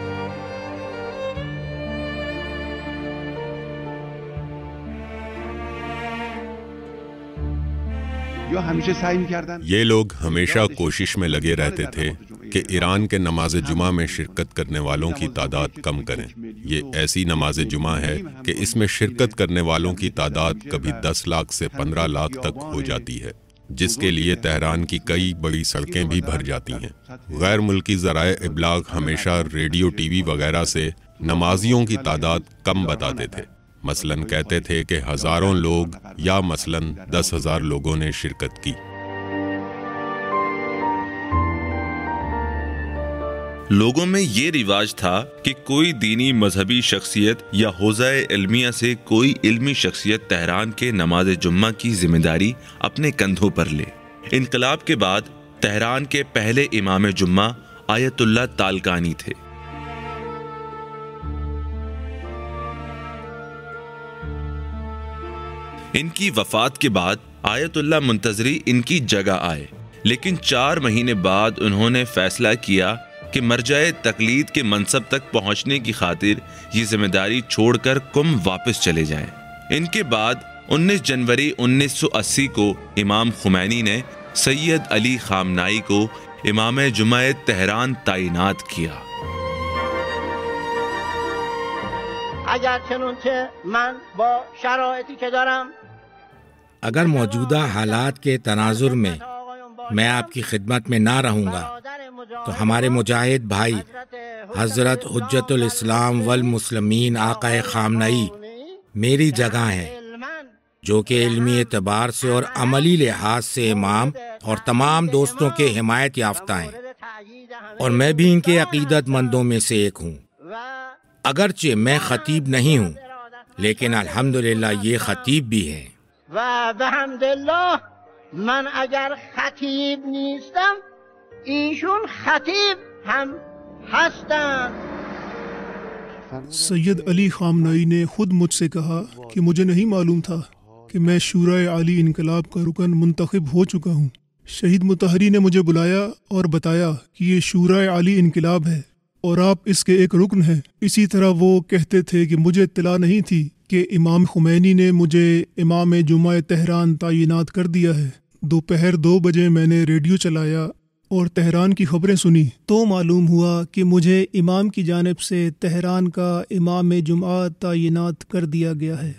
یہ لوگ ہمیشہ کوشش میں لگے رہتے تھے کہ ایران کے نماز جمعہ میں شرکت کرنے والوں کی تعداد کم کریں۔ یہ ایسی نماز جمعہ ہے کہ اس میں شرکت کرنے والوں کی تعداد کبھی 10 لاکھ سے 15 لاکھ تک ہو جاتی ہے، جس کے لیے تہران کی کئی بڑی سڑکیں بھی بھر جاتی ہیں۔ غیر ملکی ذرائع ابلاغ ہمیشہ ریڈیو ٹی وی وغیرہ سے نمازیوں کی تعداد کم بتاتے تھے، مثلاً کہتے تھے کہ ہزاروں لوگ یا مثلاً 10,000 لوگوں نے شرکت کی۔ لوگوں میں یہ رواج تھا کہ کوئی دینی مذہبی شخصیت یا حوزہ علمیہ سے کوئی علمی شخصیت تہران کے نماز جمعہ کی ذمہ داری اپنے کندھوں پر لے۔ انقلاب کے بعد تہران کے پہلے امام جمعہ آیت اللہ تالقانی تھے۔ ان کی وفات کے بعد آیت اللہ منتظری ان کی جگہ آئے، لیکن 4 مہینے بعد انہوں نے فیصلہ کیا کہ مرجع تقلید کے منصب تک پہنچنے کی خاطر یہ ذمہ داری چھوڑ کر قم واپس چلے جائیں۔ ان کے بعد 19 جنوری 1980 کو امام خمینی نے سید علی خامنائی کو امام جمعہ تہران تعینات کیا۔ اگر چنانچه من با شرایطی که دارم اگر موجودہ حالات کے تناظر میں آپ کی خدمت میں نہ رہوں گا تو ہمارے مجاہد بھائی حضرت حجت الاسلام والمسلمین آقا خامنئی میری جگہ ہیں، جو کہ علمی اعتبار سے اور عملی لحاظ سے امام اور تمام دوستوں کے حمایت یافتہ ہیں، اور میں بھی ان کے عقیدت مندوں میں سے ایک ہوں۔ اگرچہ میں خطیب نہیں ہوں، لیکن الحمدللہ یہ خطیب بھی ہیں۔ و بحمداللہ من اگر خطیب نیستم ایشون خطیب ہم ہستن۔ سید علی خامنائی نے خود مجھ سے کہا کہ مجھے نہیں معلوم تھا کہ میں شورائے عالی انقلاب کا رکن منتخب ہو چکا ہوں۔ شہید مطہری نے مجھے بلایا اور بتایا کہ یہ شورائے عالی انقلاب ہے اور آپ اس کے ایک رکن ہیں۔ اسی طرح وہ کہتے تھے کہ مجھے اطلاع نہیں تھی کہ امام خمینی نے مجھے امام جمعہ تہران تعینات کر دیا ہے۔ دوپہر 2 بجے میں نے ریڈیو چلایا اور تہران کی خبریں سنی تو معلوم ہوا کہ مجھے امام کی جانب سے تہران کا امام جمعہ تعینات کر دیا گیا ہے۔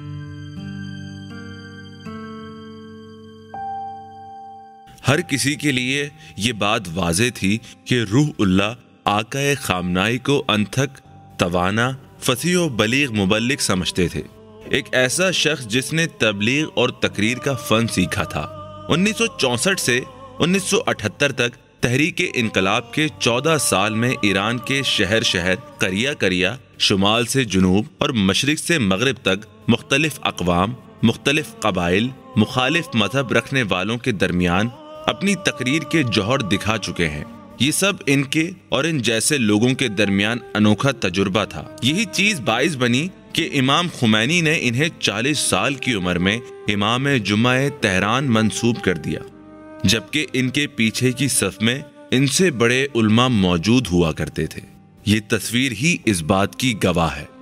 ہر کسی کے لیے یہ بات واضح تھی کہ روح اللہ آقا خامنائی کو انتھک، توانا، فصیح و بلیغ مبلغ سمجھتے تھے، ایک ایسا شخص جس نے تبلیغ اور تقریر کا فن سیکھا تھا۔ 1964 سے 1978 تک تحریک انقلاب کے 14 سال میں ایران کے شہر شہر، قریہ قریہ، شمال سے جنوب اور مشرق سے مغرب تک مختلف اقوام، مختلف قبائل، مخالف مذہب رکھنے والوں کے درمیان اپنی تقریر کے جوہر دکھا چکے ہیں۔ یہ سب ان کے اور ان جیسے لوگوں کے درمیان انوکھا تجربہ تھا۔ یہی چیز باعث بنی کہ امام خمینی نے انہیں 40 سال کی عمر میں امام جمعہ تہران منصوب کر دیا، جبکہ ان کے پیچھے کی صف میں ان سے بڑے علماء موجود ہوا کرتے تھے۔ یہ تصویر ہی اس بات کی گواہ ہے۔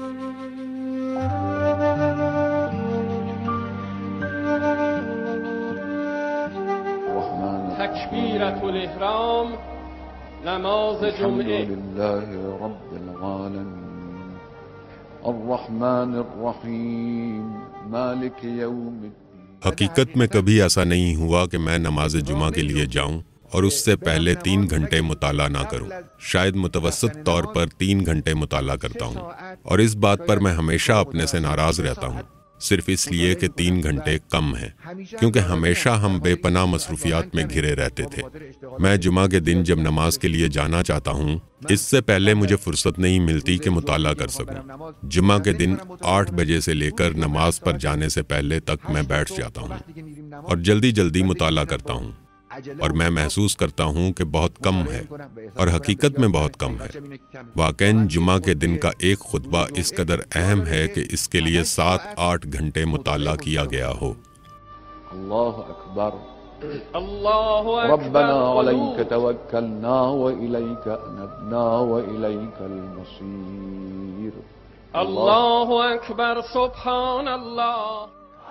تکبیرۃ الاحرام، نماز جمعہ۔ للہ رب العالمین الرحمن الرحیم مالک یوم الدین۔ حقیقت میں کبھی ایسا نہیں ہوا کہ میں نماز جمعہ کے لیے جاؤں اور اس سے پہلے 3 گھنٹے مطالعہ نہ کروں۔ شاید متوسط طور پر 3 گھنٹے مطالعہ کرتا ہوں، اور اس بات پر میں ہمیشہ اپنے سے ناراض رہتا ہوں، صرف اس لیے کہ 3 گھنٹے کم ہیں، کیونکہ ہمیشہ ہم بے پناہ مصروفیات میں گھرے رہتے تھے۔ میں جمعہ کے دن جب نماز کے لیے جانا چاہتا ہوں، اس سے پہلے مجھے فرصت نہیں ملتی کہ مطالعہ کر سکوں۔ جمعہ کے دن 8 بجے سے لے کر نماز پر جانے سے پہلے تک میں بیٹھ جاتا ہوں اور جلدی جلدی مطالعہ کرتا ہوں، اور میں محسوس کرتا ہوں کہ بہت کم ہے، اور حقیقت میں بہت کم ہے۔ واقعاً جمعہ کے دن کا ایک خطبہ اس قدر اہم ہے کہ اس کے لیے 7-8 گھنٹے مطالعہ کیا گیا ہو۔ اللہ اکبر، اللہ ربنا علیک توکلنا والیک انبنا والیک المصیر۔ اللہ اکبر، سبحان اللہ۔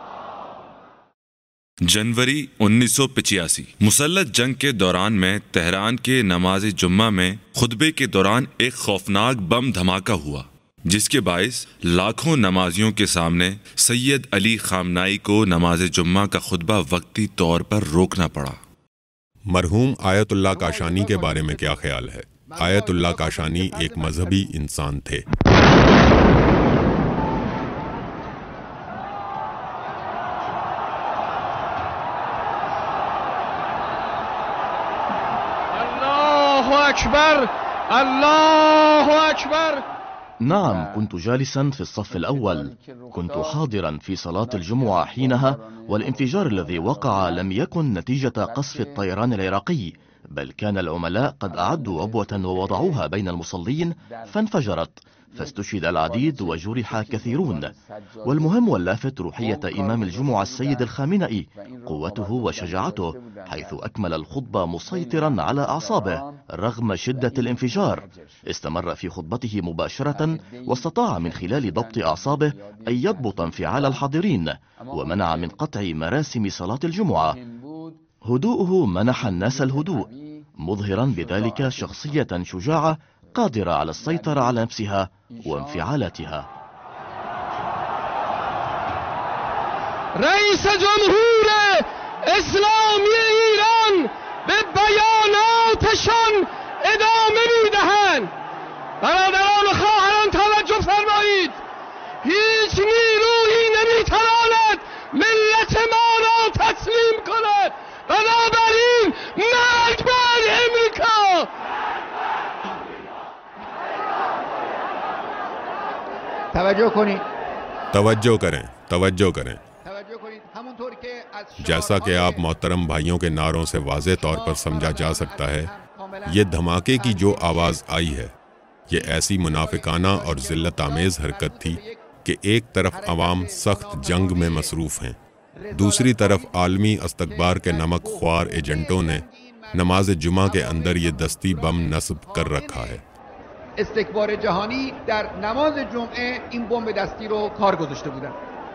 جنوری 1985 مسلح جنگ کے دوران میں تہران کے نماز جمعہ میں خطبے کے دوران ایک خوفناک بم دھماکہ ہوا، جس کے باعث لاکھوں نمازیوں کے سامنے سید علی خامنائی کو نماز جمعہ کا خطبہ وقتی طور پر روکنا پڑا۔ مرحوم آیت اللہ کاشانی کے بارے میں کیا خیال ہے؟ آیت اللہ کاشانی ایک مذہبی انسان تھے۔ أكبر، الله أكبر. نعم، كنت جالسا في الصف الأول، كنت حاضرا في صلاة الجمعة حينها، والانفجار الذي وقع لم يكن نتيجة قصف الطيران العراقي، بل كان العملاء قد أعدوا عبوة ووضعوها بين المصلين فانفجرت، فاستشهد العديد وجرح كثيرون. والمهم واللافت روحية إمام الجمعة السيد الخامنئي، قوته وشجاعته، حيث أكمل الخطبة مسيطرا على أعصابه رغم شدة الانفجار. استمر في خطبته مباشرة، واستطاع من خلال ضبط أعصابه أن يضبط انفعال الحاضرين، ومنع من قطع مراسم صلاة الجمعة. هدوءه منح الناس الهدوء، مظهرا بذلك شخصية شجاعة قادرة على السيطرة على نفسها وانفعالاتها. رئیس جمهور اسلامی ایران به بیاناتشان ادامه میدهند. برادران و خواهران توجه فرمایید، هیچ نیرویی نمیتواند ملت ما را تسلیم کند. بنابراین مرگ بر امریکا. توجہ کریں۔ جیسا کہ آپ محترم بھائیوں کے نعروں سے واضح طور پر سمجھا جا سکتا ہے، یہ دھماکے کی جو آواز آئی ہے، یہ ایسی منافقانہ اور ذلت آمیز حرکت تھی کہ ایک طرف عوام سخت جنگ میں مصروف ہیں، دوسری طرف عالمی استکبار کے نمک خوار ایجنٹوں نے نماز جمعہ کے اندر یہ دستی بم نصب کر رکھا ہے۔ استکبار جهانی در نماز جمعه این بمب دستی رو کار گذاشته بودن.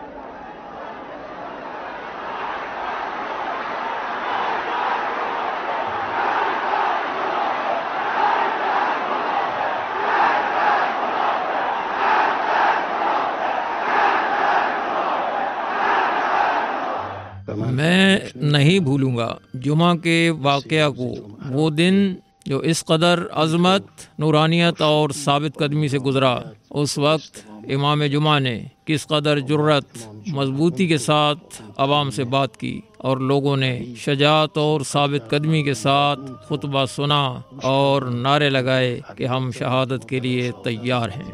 میں نہیں بھولوں گا جمعہ کے واقعہ کو، وہ دن جو اس قدر عظمت، نورانیت اور ثابت قدمی سے گزرا۔ اس وقت امام جمعہ نے کس قدر جرأت، مضبوطی کے ساتھ عوام سے بات کی، اور لوگوں نے شجاعت اور ثابت قدمی کے ساتھ خطبہ سنا اور نعرے لگائے کہ ہم شہادت کے لیے تیار ہیں۔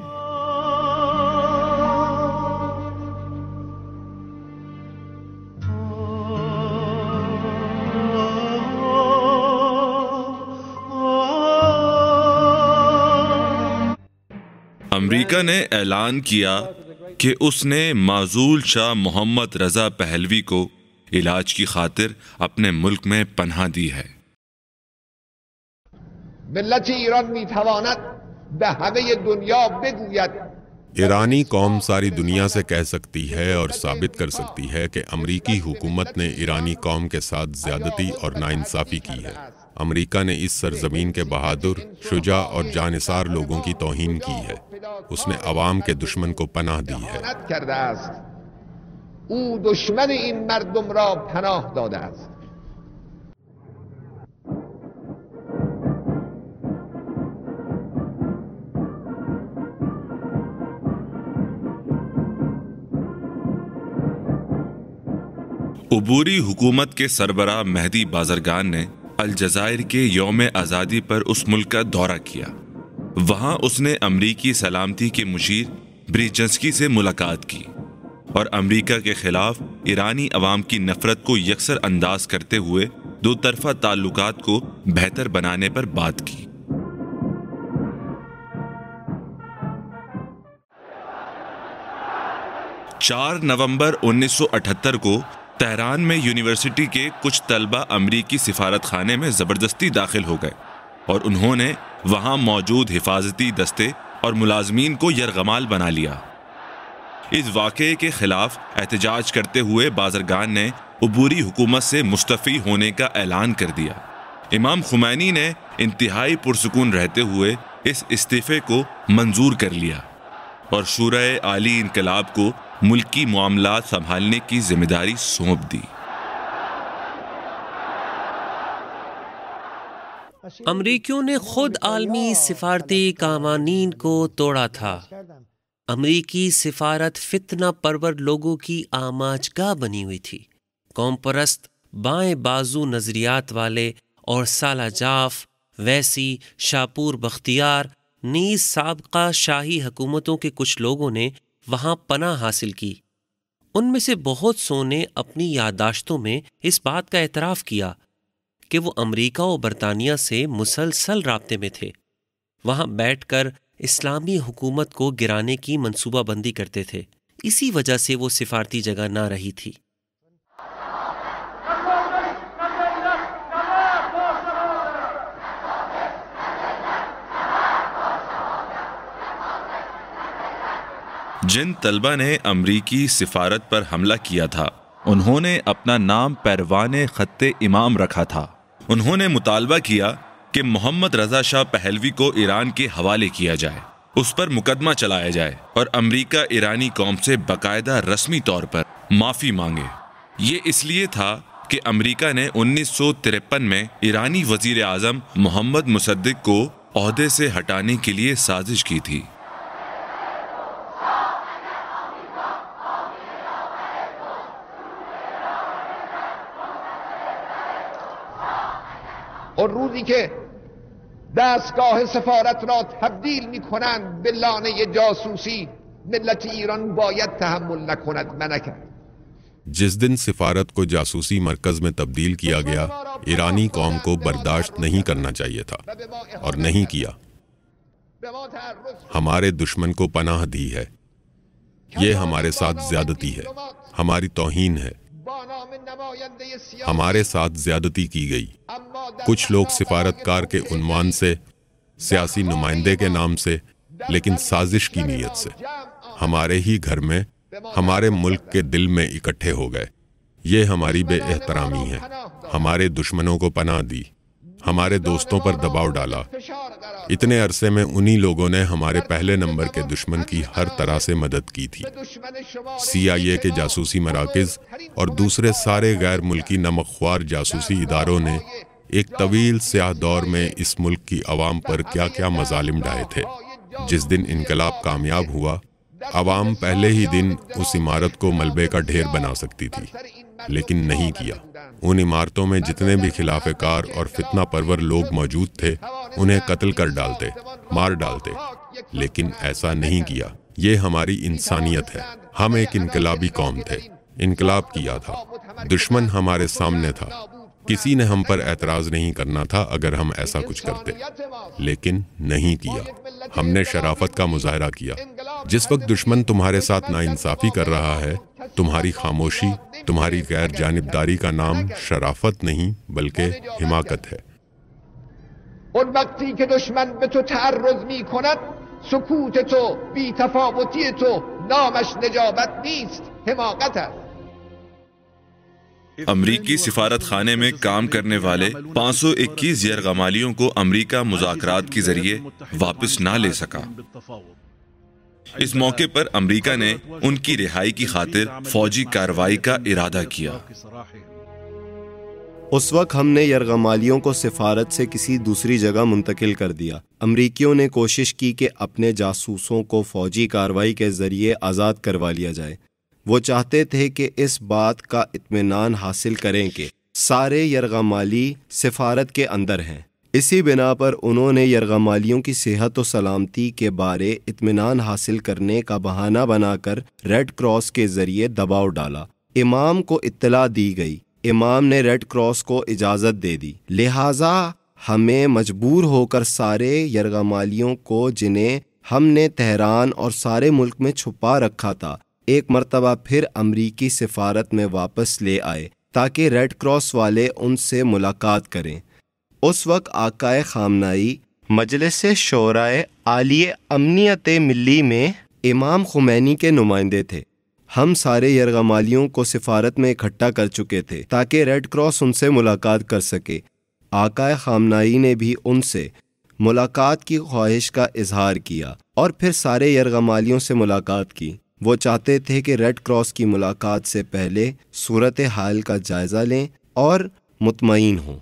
امریکہ نے اعلان کیا کہ اس نے معزول شاہ محمد رضا پہلوی کو علاج کی خاطر اپنے ملک میں پناہ دی ہے۔ ملت ایران میتواند به همه دنیا بگوید ایرانی قوم ساری دنیا سے کہہ سکتی ہے اور ثابت کر سکتی ہے کہ امریکی حکومت نے ایرانی قوم کے ساتھ زیادتی اور ناانصافی کی ہے۔ امریکہ نے اس سرزمین کے بہادر، شجاع اور جانثار لوگوں کی توہین کی ہے۔ اس نے عوام کے دشمن کو پناہ دی ہے۔ او دشمن این مردم را پناه داده است۔ عبوری حکومت کے سربراہ مہدی بازرگان نے الجزائر کے یوم آزادی پر اس ملک کا دورہ کیا۔ وہاں اس نے امریکی سلامتی کے مشیر بریجنسکی سے ملاقات کی اور امریکہ کے خلاف ایرانی عوام کی نفرت کو یکسر انداز کرتے ہوئے دو طرفہ تعلقات کو بہتر بنانے پر بات کی۔ چار نومبر 1978 کو تہران میں یونیورسٹی کے کچھ طلبہ امریکی سفارت خانے میں زبردستی داخل ہو گئے اور انہوں نے وہاں موجود حفاظتی دستے اور ملازمین کو یرغمال بنا لیا۔ اس واقعے کے خلاف احتجاج کرتے ہوئے بازرگان نے عبوری حکومت سے مستعفی ہونے کا اعلان کر دیا۔ امام خمینی نے انتہائی پرسکون رہتے ہوئے اس استعفے کو منظور کر لیا اور شورائ عالی انقلاب کو ملکی معاملات سنبھالنے کی ذمہ داری سونپ دی۔ امریکیوں نے خود عالمی سفارتی قوانین کو توڑا تھا۔ امریکی سفارت فتنہ پرور لوگوں کی آماجگاہ بنی ہوئی تھی۔ قوم پرست، بائیں بازو نظریات والے اور سالہ جاف، ویسی، شاپور بختیار نیز سابقہ شاہی حکومتوں کے کچھ لوگوں نے وہاں پناہ حاصل کی۔ ان میں سے بہت سو نے اپنی یادداشتوں میں اس بات کا اعتراف کیا کہ وہ امریکہ و برطانیہ سے مسلسل رابطے میں تھے، وہاں بیٹھ کر اسلامی حکومت کو گرانے کی منصوبہ بندی کرتے تھے۔ اسی وجہ سے وہ سفارتی جگہ نہ رہی تھی۔ جن طلبہ نے امریکی سفارت پر حملہ کیا تھا انہوں نے اپنا نام پیروان خط امام رکھا تھا۔ انہوں نے مطالبہ کیا کہ محمد رضا شاہ پہلوی کو ایران کے حوالے کیا جائے، اس پر مقدمہ چلایا جائے اور امریکہ ایرانی قوم سے باقاعدہ رسمی طور پر معافی مانگے۔ یہ اس لیے تھا کہ امریکہ نے 1953 میں ایرانی وزیر اعظم محمد مصدق کو عہدے سے ہٹانے کے لیے سازش کی تھی۔ اور روزی که دستگاه سفارت را تبدیل می‌کنند به لانه جاسوسی ملت ایران باید تحمل نکند و نکرد۔ جس دن سفارت کو جاسوسی مرکز میں تبدیل کیا گیا، ایرانی قوم کو برداشت نہیں کرنا چاہیے تھا اور نہیں کیا۔ ہمارے دشمن کو پناہ دی ہے۔ یہ ہمارے ساتھ زیادتی ہے، ہماری توہین ہے۔ ہمارے ساتھ زیادتی کی گئی۔ کچھ لوگ سفارتکار کے عنوان سے، سیاسی نمائندے کے نام سے، لیکن سازش کی نیت سے ہمارے ہی گھر میں، ہمارے ملک کے دل میں اکٹھے ہو گئے۔ یہ ہماری بے احترامی ہے۔ ہمارے دشمنوں کو پناہ دی، ہمارے دوستوں پر دباؤ ڈالا۔ اتنے عرصے میں انہی لوگوں نے ہمارے پہلے نمبر کے دشمن کی ہر طرح سے مدد کی تھی۔ CIA کے جاسوسی مراکز اور دوسرے سارے غیر ملکی نمک خوار جاسوسی اداروں نے ایک طویل سیاہ دور میں اس ملک کی عوام پر کیا کیا مظالم ڈھائے تھے۔ جس دن انقلاب کامیاب ہوا، عوام پہلے ہی دن اس عمارت کو ملبے کا ڈھیر بنا سکتی تھی، لیکن نہیں کیا۔ ان عمارتوں میں جتنے بھی خلاف کار اور فتنہ پرور لوگ موجود تھے انہیں قتل کر ڈالتے، مار ڈالتے، لیکن ایسا نہیں کیا۔ یہ ہماری انسانیت ہے۔ ہم ایک انقلابی قوم تھے، انقلاب کیا تھا، دشمن ہمارے سامنے تھا، کسی نے ہم پر اعتراض نہیں کرنا تھا اگر ہم ایسا کچھ کرتے، لیکن نہیں کیا۔ ہم نے شرافت کا مظاہرہ کیا۔ جس وقت دشمن تمہارے ساتھ ناانصافی کر رہا ہے، تمہاری خاموشی، تمہاری غیر جانبداری کا نام شرافت نہیں بلکہ حماقت ہے۔ اون وقتی که دشمن به تو تعرض می کند، سکوت تو، بی تفاوتی تو نامش نجابت نیست، حماقت است۔ امریکی سفارت خانے میں کام کرنے والے 521 یرغمالیوں کو امریکہ مذاکرات کے ذریعے واپس نہ لے سکا۔ اس موقع پر امریکہ نے ان کی رہائی کی خاطر فوجی کارروائی کا ارادہ کیا۔ اس وقت ہم نے یرغمالیوں کو سفارت سے کسی دوسری جگہ منتقل کر دیا۔ امریکیوں نے کوشش کی کہ اپنے جاسوسوں کو فوجی کارروائی کے ذریعے آزاد کروا لیا جائے۔ وہ چاہتے تھے کہ اس بات کا اطمینان حاصل کریں کہ سارے یرغمالی سفارت کے اندر ہیں۔ اسی بنا پر انہوں نے یرغمالیوں کی صحت و سلامتی کے بارے اطمینان حاصل کرنے کا بہانہ بنا کر ریڈ کراس کے ذریعے دباؤ ڈالا۔ امام کو اطلاع دی گئی۔ امام نے ریڈ کراس کو اجازت دے دی، لہٰذا ہمیں مجبور ہو کر سارے یرغمالیوں کو جنہیں ہم نے تہران اور سارے ملک میں چھپا رکھا تھا، ایک مرتبہ پھر امریکی سفارت میں واپس لے آئے تاکہ ریڈ کراس والے ان سے ملاقات کریں۔ اس وقت آقائے خامنائی مجلس شورائے عالی امنیت ملی میں امام خمینی کے نمائندے تھے۔ ہم سارے یرغمالیوں کو سفارت میں اکٹھا کر چکے تھے تاکہ ریڈ کراس ان سے ملاقات کر سکے۔ آقائے خامنائی نے بھی ان سے ملاقات کی خواہش کا اظہار کیا اور پھر سارے یرغمالیوں سے ملاقات کی۔ وہ چاہتے تھے کہ ریڈ کراس کی ملاقات سے پہلے صورتحال کا جائزہ لیں اور مطمئن ہوں۔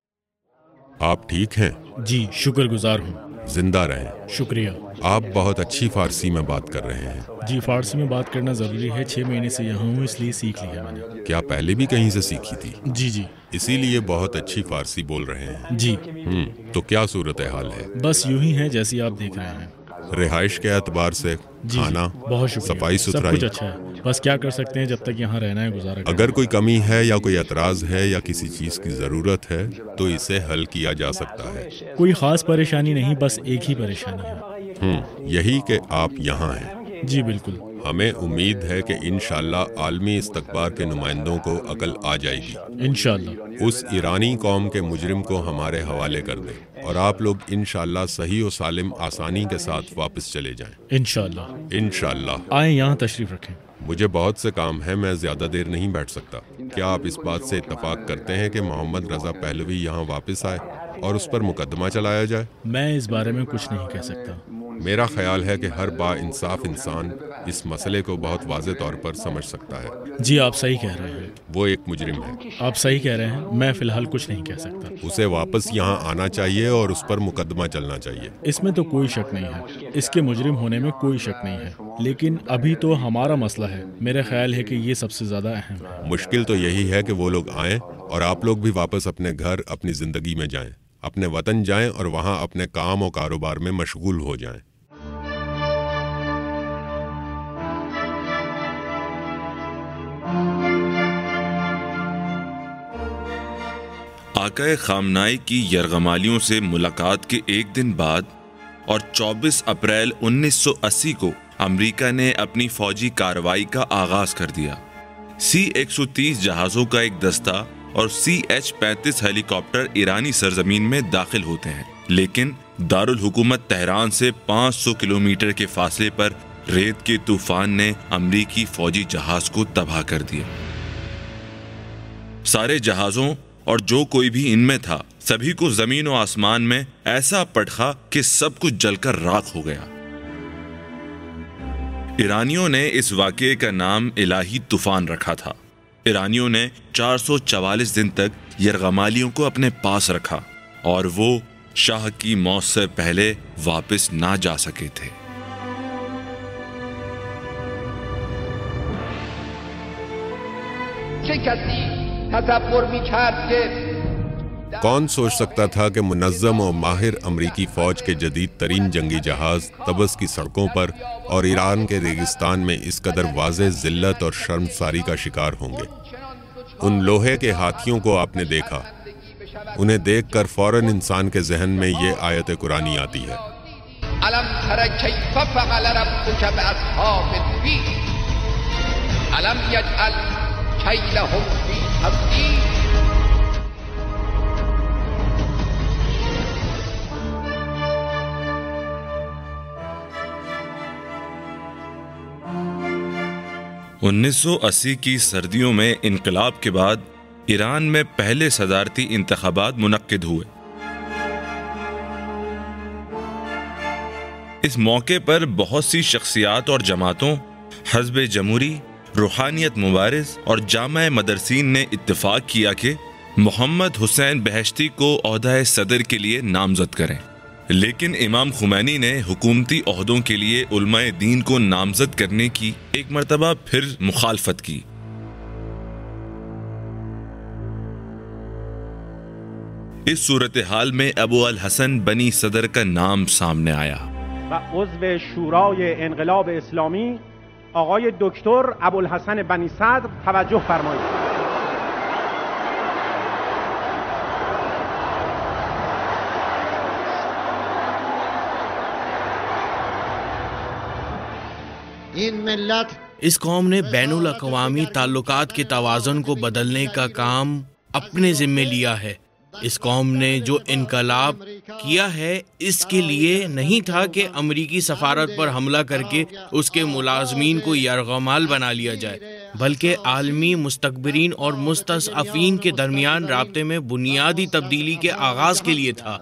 آپ ٹھیک ہیں؟ جی شکر گزار ہوں۔ زندہ رہیں۔ شکریہ۔ آپ بہت اچھی فارسی میں بات کر رہے ہیں۔ جی فارسی میں بات کرنا ضروری ہے، 6 مہینے سے یہاں ہوں اس لیے سیکھ لیا میں نے۔ کیا پہلے بھی کہیں سے سیکھی تھی؟ جی جی۔ اسی لیے بہت اچھی فارسی بول رہے ہیں۔ جی۔ تو کیا صورتحال ہے؟ بس یوں ہی ہے جیسی آپ دیکھ رہے ہیں۔ رہائش کے اعتبار سے کھانا، بہت شکریہ، صفائی ستھرائی سب کچھ اچھا ہے، بس کیا کر سکتے ہیں جب تک یہاں رہنا ہے گزارا کرنا۔ اگر کوئی کمی ہے یا کوئی اعتراض ہے یا کسی چیز کی ضرورت ہے تو اسے حل کیا جا سکتا ہے۔ کوئی خاص پریشانی نہیں، بس ایک ہی پریشانی ہے۔ یہی کہ آپ یہاں ہیں۔ جی بالکل۔ ہمیں امید ہے کہ انشاءاللہ عالمی استکبار کے نمائندوں کو عقل آ جائے گی۔ انشاءاللہ۔ اس ایرانی قوم کے مجرم کو ہمارے حوالے کر دیں اور آپ لوگ انشاءاللہ صحیح و سالم آسانی کے ساتھ واپس چلے جائیں۔ انشاءاللہ۔ انشاءاللہ۔ آئیں یہاں تشریف رکھیں۔ مجھے بہت سے کام ہے، میں زیادہ دیر نہیں بیٹھ سکتا۔ کیا آپ اس بات سے اتفاق کرتے ہیں کہ محمد رضا پہلوی یہاں واپس آئے اور اس پر مقدمہ چلایا جائے؟ میں اس بارے میں کچھ نہیں کہہ سکتا۔ میرا خیال ہے کہ ہر با انصاف انسان اس مسئلے کو بہت واضح طور پر سمجھ سکتا ہے۔ جی آپ صحیح کہہ رہے ہیں۔ وہ ایک مجرم ہے۔ آپ صحیح کہہ رہے ہیں، میں فی الحال کچھ نہیں کہہ سکتا۔ اسے واپس یہاں آنا چاہیے اور اس پر مقدمہ چلنا چاہیے۔ اس میں تو کوئی شک نہیں ہے، اس کے مجرم ہونے میں کوئی شک نہیں ہے، لیکن ابھی تو ہمارا مسئلہ ہے۔ میرا خیال ہے کہ یہ سب سے زیادہ اہم ہے۔ مشکل تو یہی ہے کہ وہ لوگ آئیں اور آپ لوگ بھی واپس اپنے گھر، اپنی زندگی میں جائیں، اپنے وطن جائیں اور وہاں اپنے کام و کاروبار میں مشغول ہو جائیں۔ آقائے خامنائی کی یرغمالیوں سے ملاقات کے ایک دن بعد اور 24 اپریل 1980 کو امریکہ نے اپنی فوجی کارروائی کا آغاز کر دیا۔ C-130 جہازوں کا ایک دستہ اور CH-35 ہیلی کاپٹر ایرانی سرزمین میں داخل ہوتے ہیں، لیکن دارالحکومت تہران سے 500 کلومیٹر کے فاصلے پر ریت کے طوفان نے امریکی فوجی جہاز کو تباہ کر دیا۔ سارے جہازوں اور جو کوئی بھی ان میں تھا، سبھی کو زمین و آسمان میں ایسا پٹخا کہ سب کچھ جل کر راکھ ہو گیا۔ ایرانیوں نے اس واقعے کا نام الہی طوفان رکھا تھا۔ ایرانیوں نے 444 دن تک یرغمالیوں کو اپنے پاس رکھا اور وہ شاہ کی موت سے پہلے واپس نہ جا سکے تھے۔ کون سوچ سکتا تھا کہ منظم و ماہر امریکی فوج کے جدید ترین جنگی جہاز طبس کی سڑکوں پر اور ایران کے ریگستان میں اس قدر واضح ذلت اور شرمساری کا شکار ہوں گے۔ ان لوہے کے ہاتھیوں کو آپ نے دیکھا، انہیں دیکھ کر فوراً انسان کے ذہن میں یہ آیت قرآنی آتی ہے، الم تر کیف فعل ربک باصحاب الفیل الم یجعل کیدهم فی تضلیل. انیس سو 80 کی سردیوں میں انقلاب کے بعد ایران میں پہلے صدارتی انتخابات منعقد ہوئے. اس موقع پر بہت سی شخصیات اور جماعتوں، حزب جمہوری، روحانیت مبارز اور جامع مدرسین نے اتفاق کیا کہ محمد حسین بہشتی کو عہدہ صدر کے لیے نامزد کریں، لیکن امام خمینی نے حکومتی عہدوں کے لیے علماء دین کو نامزد کرنے کی ایک مرتبہ پھر مخالفت کی. اس صورتحال میں ابو الحسن بنی صدر کا نام سامنے آیا. عضو شورای انقلاب اسلامی آقای دکتر ابوالحسن بنی صدر توجه فرمایید. اس قوم نے بین الاقوامی تعلقات کے توازن کو بدلنے کا کام اپنے ذمے لیا ہے. اس قوم نے جو انقلاب کیا ہے اس کے لیے نہیں تھا کہ امریکی سفارت پر حملہ کر کے اس کے ملازمین کو یرغمال بنا لیا جائے، بلکہ عالمی مستکبرین اور مستضعفین کے درمیان رابطے میں بنیادی تبدیلی کے آغاز کے لیے تھا.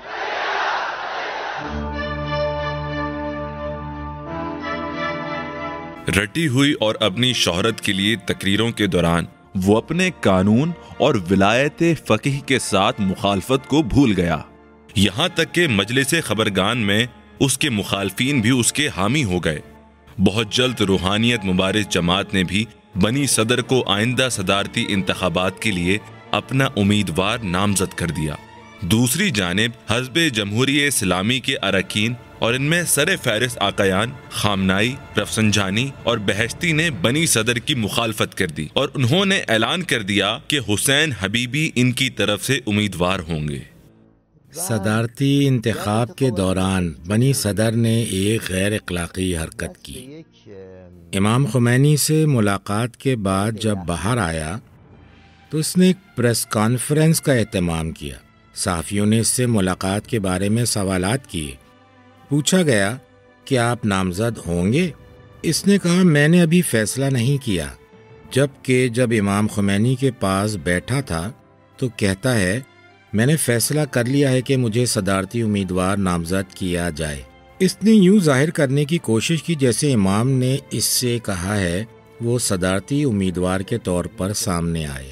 رٹی ہوئی اور اپنی شہرت کے لیے تقریروں کے دوران وہ اپنے قانون اور ولایت فقیہ کے ساتھ مخالفت کو بھول گیا، یہاں تک کہ مجلس خبرگان میں اس کے مخالفین بھی اس کے حامی ہو گئے. بہت جلد روحانیت مبارز جماعت نے بھی بنی صدر کو آئندہ صدارتی انتخابات کے لیے اپنا امیدوار نامزد کر دیا. دوسری جانب حزب جمہوری اسلامی کے اراکین اور ان میں سر فہرست آقایان خامنائی، رفسنجانی اور بہشتی نے بنی صدر کی مخالفت کر دی اور انہوں نے اعلان کر دیا کہ حسین حبیبی ان کی طرف سے امیدوار ہوں گے. صدارتی انتخاب کے دوران بنی صدر نے ایک غیر اخلاقی حرکت کی. امام خمینی سے ملاقات کے بعد جب باہر آیا تو اس نے ایک پریس کانفرنس کا اہتمام کیا. صحافیوں نے اس سے ملاقات کے بارے میں سوالات کیے. پوچھا گیا کہ آپ نامزد ہوں گے؟ اس نے کہا میں نے ابھی فیصلہ نہیں کیا. جب امام خمینی کے پاس بیٹھا تھا تو کہتا ہے میں نے فیصلہ کر لیا ہے کہ مجھے صدارتی امیدوار نامزد کیا جائے. اس نے یوں ظاہر کرنے کی کوشش کی جیسے امام نے اس سے کہا ہے وہ صدارتی امیدوار کے طور پر سامنے آئے.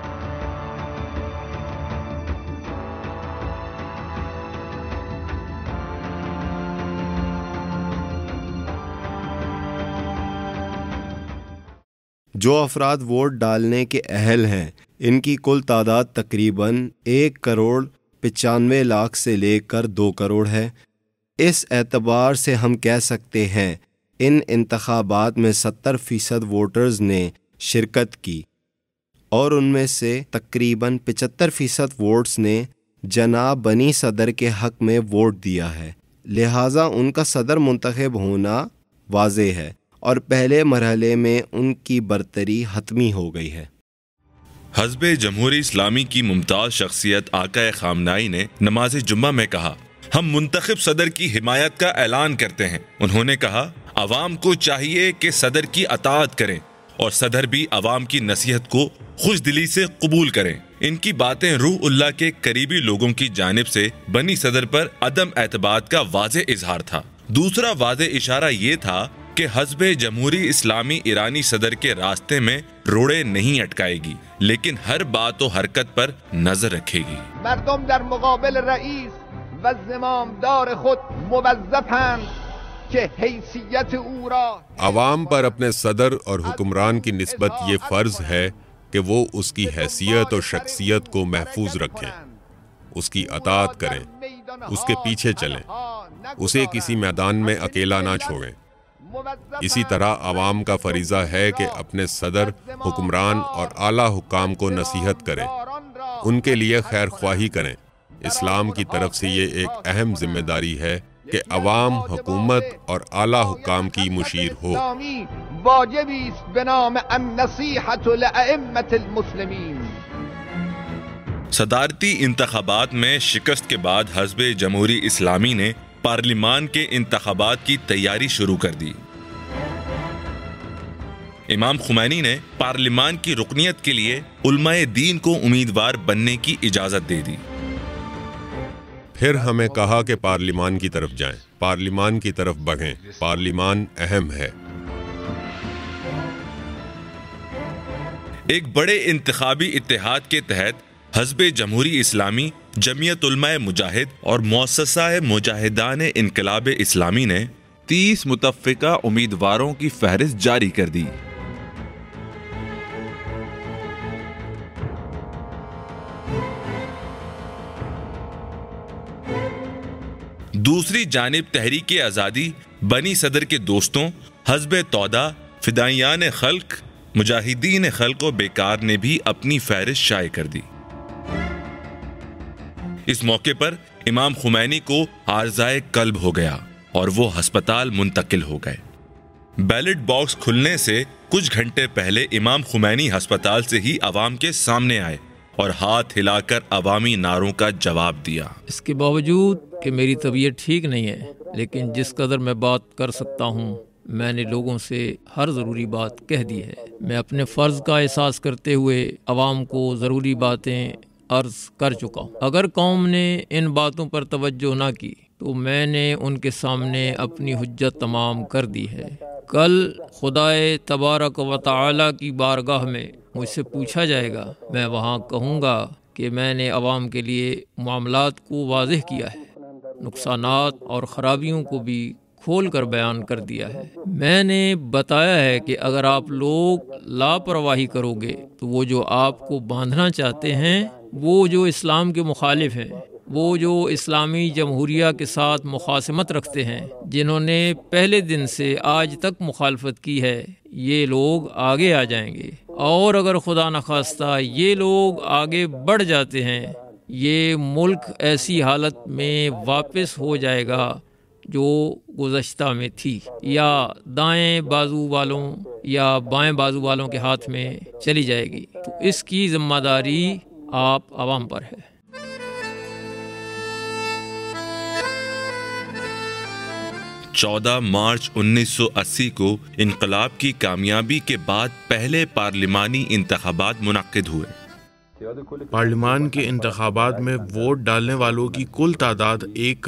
جو افراد ووٹ ڈالنے کے اہل ہیں ان کی کل تعداد تقریباً 1,95,00,000 سے لے کر 2 کروڑ ہے. اس اعتبار سے ہم کہہ سکتے ہیں ان انتخابات میں 70% ووٹرز نے شرکت کی اور ان میں سے تقریباً 75% ووٹس نے جناب بنی صدر کے حق میں ووٹ دیا ہے. لہٰذا ان کا صدر منتخب ہونا واضح ہے اور پہلے مرحلے میں ان کی برتری حتمی ہو گئی ہے. حزب جمہوری اسلامی کی ممتاز شخصیت آقا خامنائی نے نماز جمعہ میں کہا ہم منتخب صدر کی حمایت کا اعلان کرتے ہیں. انہوں نے کہا عوام کو چاہیے کہ صدر کی اطاعت کریں اور صدر بھی عوام کی نصیحت کو خوش دلی سے قبول کریں. ان کی باتیں روح اللہ کے قریبی لوگوں کی جانب سے بنی صدر پر عدم اعتماد کا واضح اظہار تھا. دوسرا واضح اشارہ یہ تھا کہ حزب جمہوری اسلامی ایرانی صدر کے راستے میں روڑے نہیں اٹکائے گی لیکن ہر بات و حرکت پر نظر رکھے گی. مردم در مقابل رئیس و زمامدار خود موظفند کہ حیثیت او را عوام پر اپنے صدر اور حکمران کی نسبت یہ فرض ہے کہ وہ اس کی حیثیت اور شخصیت کو محفوظ رکھیں، اس کی اطاعت کریں، اس کے پیچھے چلیں، اسے کسی میدان میں اکیلا نہ چھوڑیں. اسی طرح عوام کا فریضہ ہے کہ اپنے صدر، حکمران اور اعلیٰ حکام کو نصیحت کریں، ان کے لیے خیر خواہی کریں۔ اسلام کی طرف سے یہ ایک اہم ذمہ داری ہے کہ عوام حکومت اور اعلیٰ حکام کی مشیر ہو۔ واجبی است به نام النصیحة لأئمة المسلمین۔ صدارتی انتخابات میں شکست کے بعد حزب جمہوری اسلامی نے پارلیمان کے انتخابات کی تیاری شروع کر دی۔ امام خمینی نے پارلیمان کی رکنیت کے لیے علماء دین کو امیدوار بننے کی اجازت دے دی۔ پھر ہمیں کہا کہ پارلیمان کی طرف جائیں، پارلیمان کی طرف بڑھیں، پارلیمان اہم ہے۔ ایک بڑے انتخابی اتحاد کے تحت حزب جمہوری اسلامی، جمعیت علماء مجاہد اور مؤسسہ مجاہدان انقلاب اسلامی نے 30 متفقہ امیدواروں کی فہرست جاری کر دی۔ دوسری جانب تحریک آزادی، بنی صدر کے دوستوں، حزب تودا، فدائیان خلق، مجاہدین خلق و بیکار نے بھی اپنی فہرست شائع کر دی۔ اس موقع پر امام خمینی کو عارضۂ قلب ہو گیا اور وہ ہسپتال منتقل ہو گئے۔ بیلٹ باکس کھلنے سے کچھ گھنٹے پہلے امام خمینی ہسپتال سے ہی عوام کے سامنے آئے اور ہاتھ ہلا کر عوامی نعروں کا جواب دیا۔ اس کے باوجود کہ میری طبیعت ٹھیک نہیں ہے، لیکن جس قدر میں بات کر سکتا ہوں میں نے لوگوں سے ہر ضروری بات کہہ دی ہے۔ میں اپنے فرض کا احساس کرتے ہوئے عوام کو ضروری باتیں عرض کر چکا ہوں۔ اگر قوم نے ان باتوں پر توجہ نہ کی تو میں نے ان کے سامنے اپنی حجت تمام کر دی ہے۔ کل خدائے تبارک و تعالی کی بارگاہ میں مجھ سے پوچھا جائے گا، میں وہاں کہوں گا کہ میں نے عوام کے لیے معاملات کو واضح کیا ہے، نقصانات اور خرابیوں کو بھی کھول کر بیان کر دیا ہے۔ میں نے بتایا ہے کہ اگر آپ لوگ لاپرواہی کرو گے تو وہ جو آپ کو باندھنا چاہتے ہیں، وہ جو اسلام کے مخالف ہیں، وہ جو اسلامی جمہوریہ کے ساتھ مخاصمت رکھتے ہیں، جنہوں نے پہلے دن سے آج تک مخالفت کی ہے، یہ لوگ آگے آ جائیں گے، اور اگر خدا نخواستہ یہ لوگ آگے بڑھ جاتے ہیں، یہ ملک ایسی حالت میں واپس ہو جائے گا جو گزشتہ میں تھی، یا دائیں بازو والوں یا بائیں بازو والوں کے ہاتھ میں چلی جائے گی۔ تو اس کی ذمہ داری آپ عوام پر ہے۔ 14 مارچ 1980 کو انقلاب کی کامیابی کے بعد پہلے پارلیمانی انتخابات منعقد ہوئے۔ پارلیمان کے انتخابات میں ووٹ ڈالنے والوں کی کل تعداد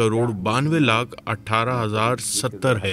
1,92,18,070 ہے۔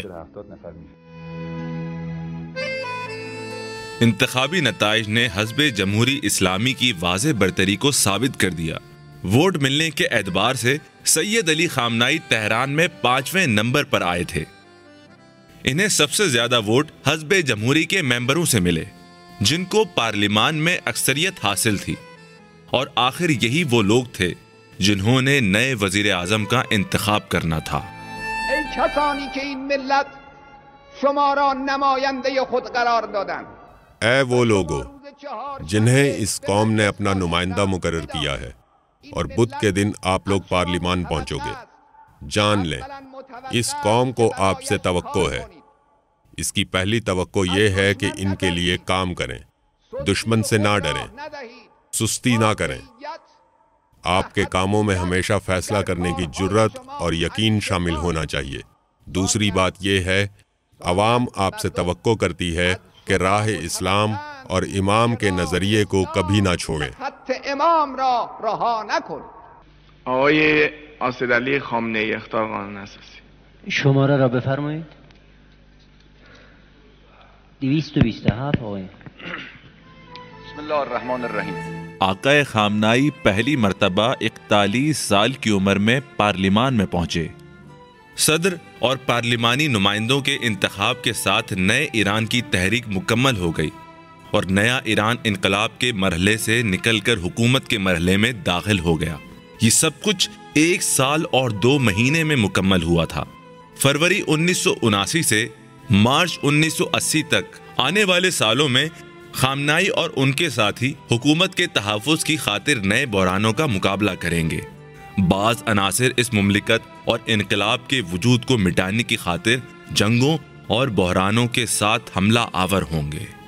انتخابی نتائج نے حزب جمہوری اسلامی کی واضح برتری کو ثابت کر دیا۔ ووٹ ملنے کے اعتبار سے سید علی خامنائی تہران میں 5ویں نمبر پر آئے تھے۔ انہیں سب سے زیادہ ووٹ حزب جمہوری کے ممبروں سے ملے، جن کو پارلیمان میں اکثریت حاصل تھی، اور آخر یہی وہ لوگ تھے جنہوں نے نئے وزیر اعظم کا انتخاب کرنا تھا۔ ای کسانی که این ملت شما را نماینده خود قرار دادند، اے وہ لوگو جنہیں اس قوم نے اپنا نمائندہ مقرر کیا ہے، اور بدھ کے دن آپ لوگ پارلیمان پہنچو گے، جان لیں اس قوم کو آپ سے توقع ہے۔ اس کی پہلی توقع یہ ہے کہ ان کے لیے کام کریں، دشمن سے نہ ڈریں، سستی نہ کریں۔ آپ کے کاموں میں ہمیشہ فیصلہ کرنے کی جرت اور یقین شامل ہونا چاہیے۔ دوسری بات یہ ہے، عوام آپ سے توقع کرتی ہے کہ راہ اسلام اور امام کے نظریے کو کبھی نہ چھوڑیں۔ امام را رها نکنید۔ آقای اسدعلی خامنه‌ای اخطار قانون اساسی. شماره را بفرمایید. 227 آقای. بسم اللہ الرحمن الرحیم۔ آقا خامنائی پہلی مرتبہ 41 سال کی عمر میں پارلیمان میں پہنچے۔ صدر اور پارلیمانی نمائندوں کے انتخاب کے ساتھ نئے ایران کی تحریک مکمل ہو گئی، اور نیا ایران انقلاب کے مرحلے سے نکل کر حکومت کے مرحلے میں داخل ہو گیا۔ یہ سب کچھ 1 سال اور 2 مہینے میں مکمل ہوا تھا۔ فروری 1979 سے مارچ 1980 تک آنے والے سالوں میں خامنائی اور ان کے ساتھی حکومت کے تحفظ کی خاطر نئے بحرانوں کا مقابلہ کریں گے۔ بعض عناصر اس مملکت اور انقلاب کے وجود کو مٹانے کی خاطر جنگوں اور بحرانوں کے ساتھ حملہ آور ہوں گے۔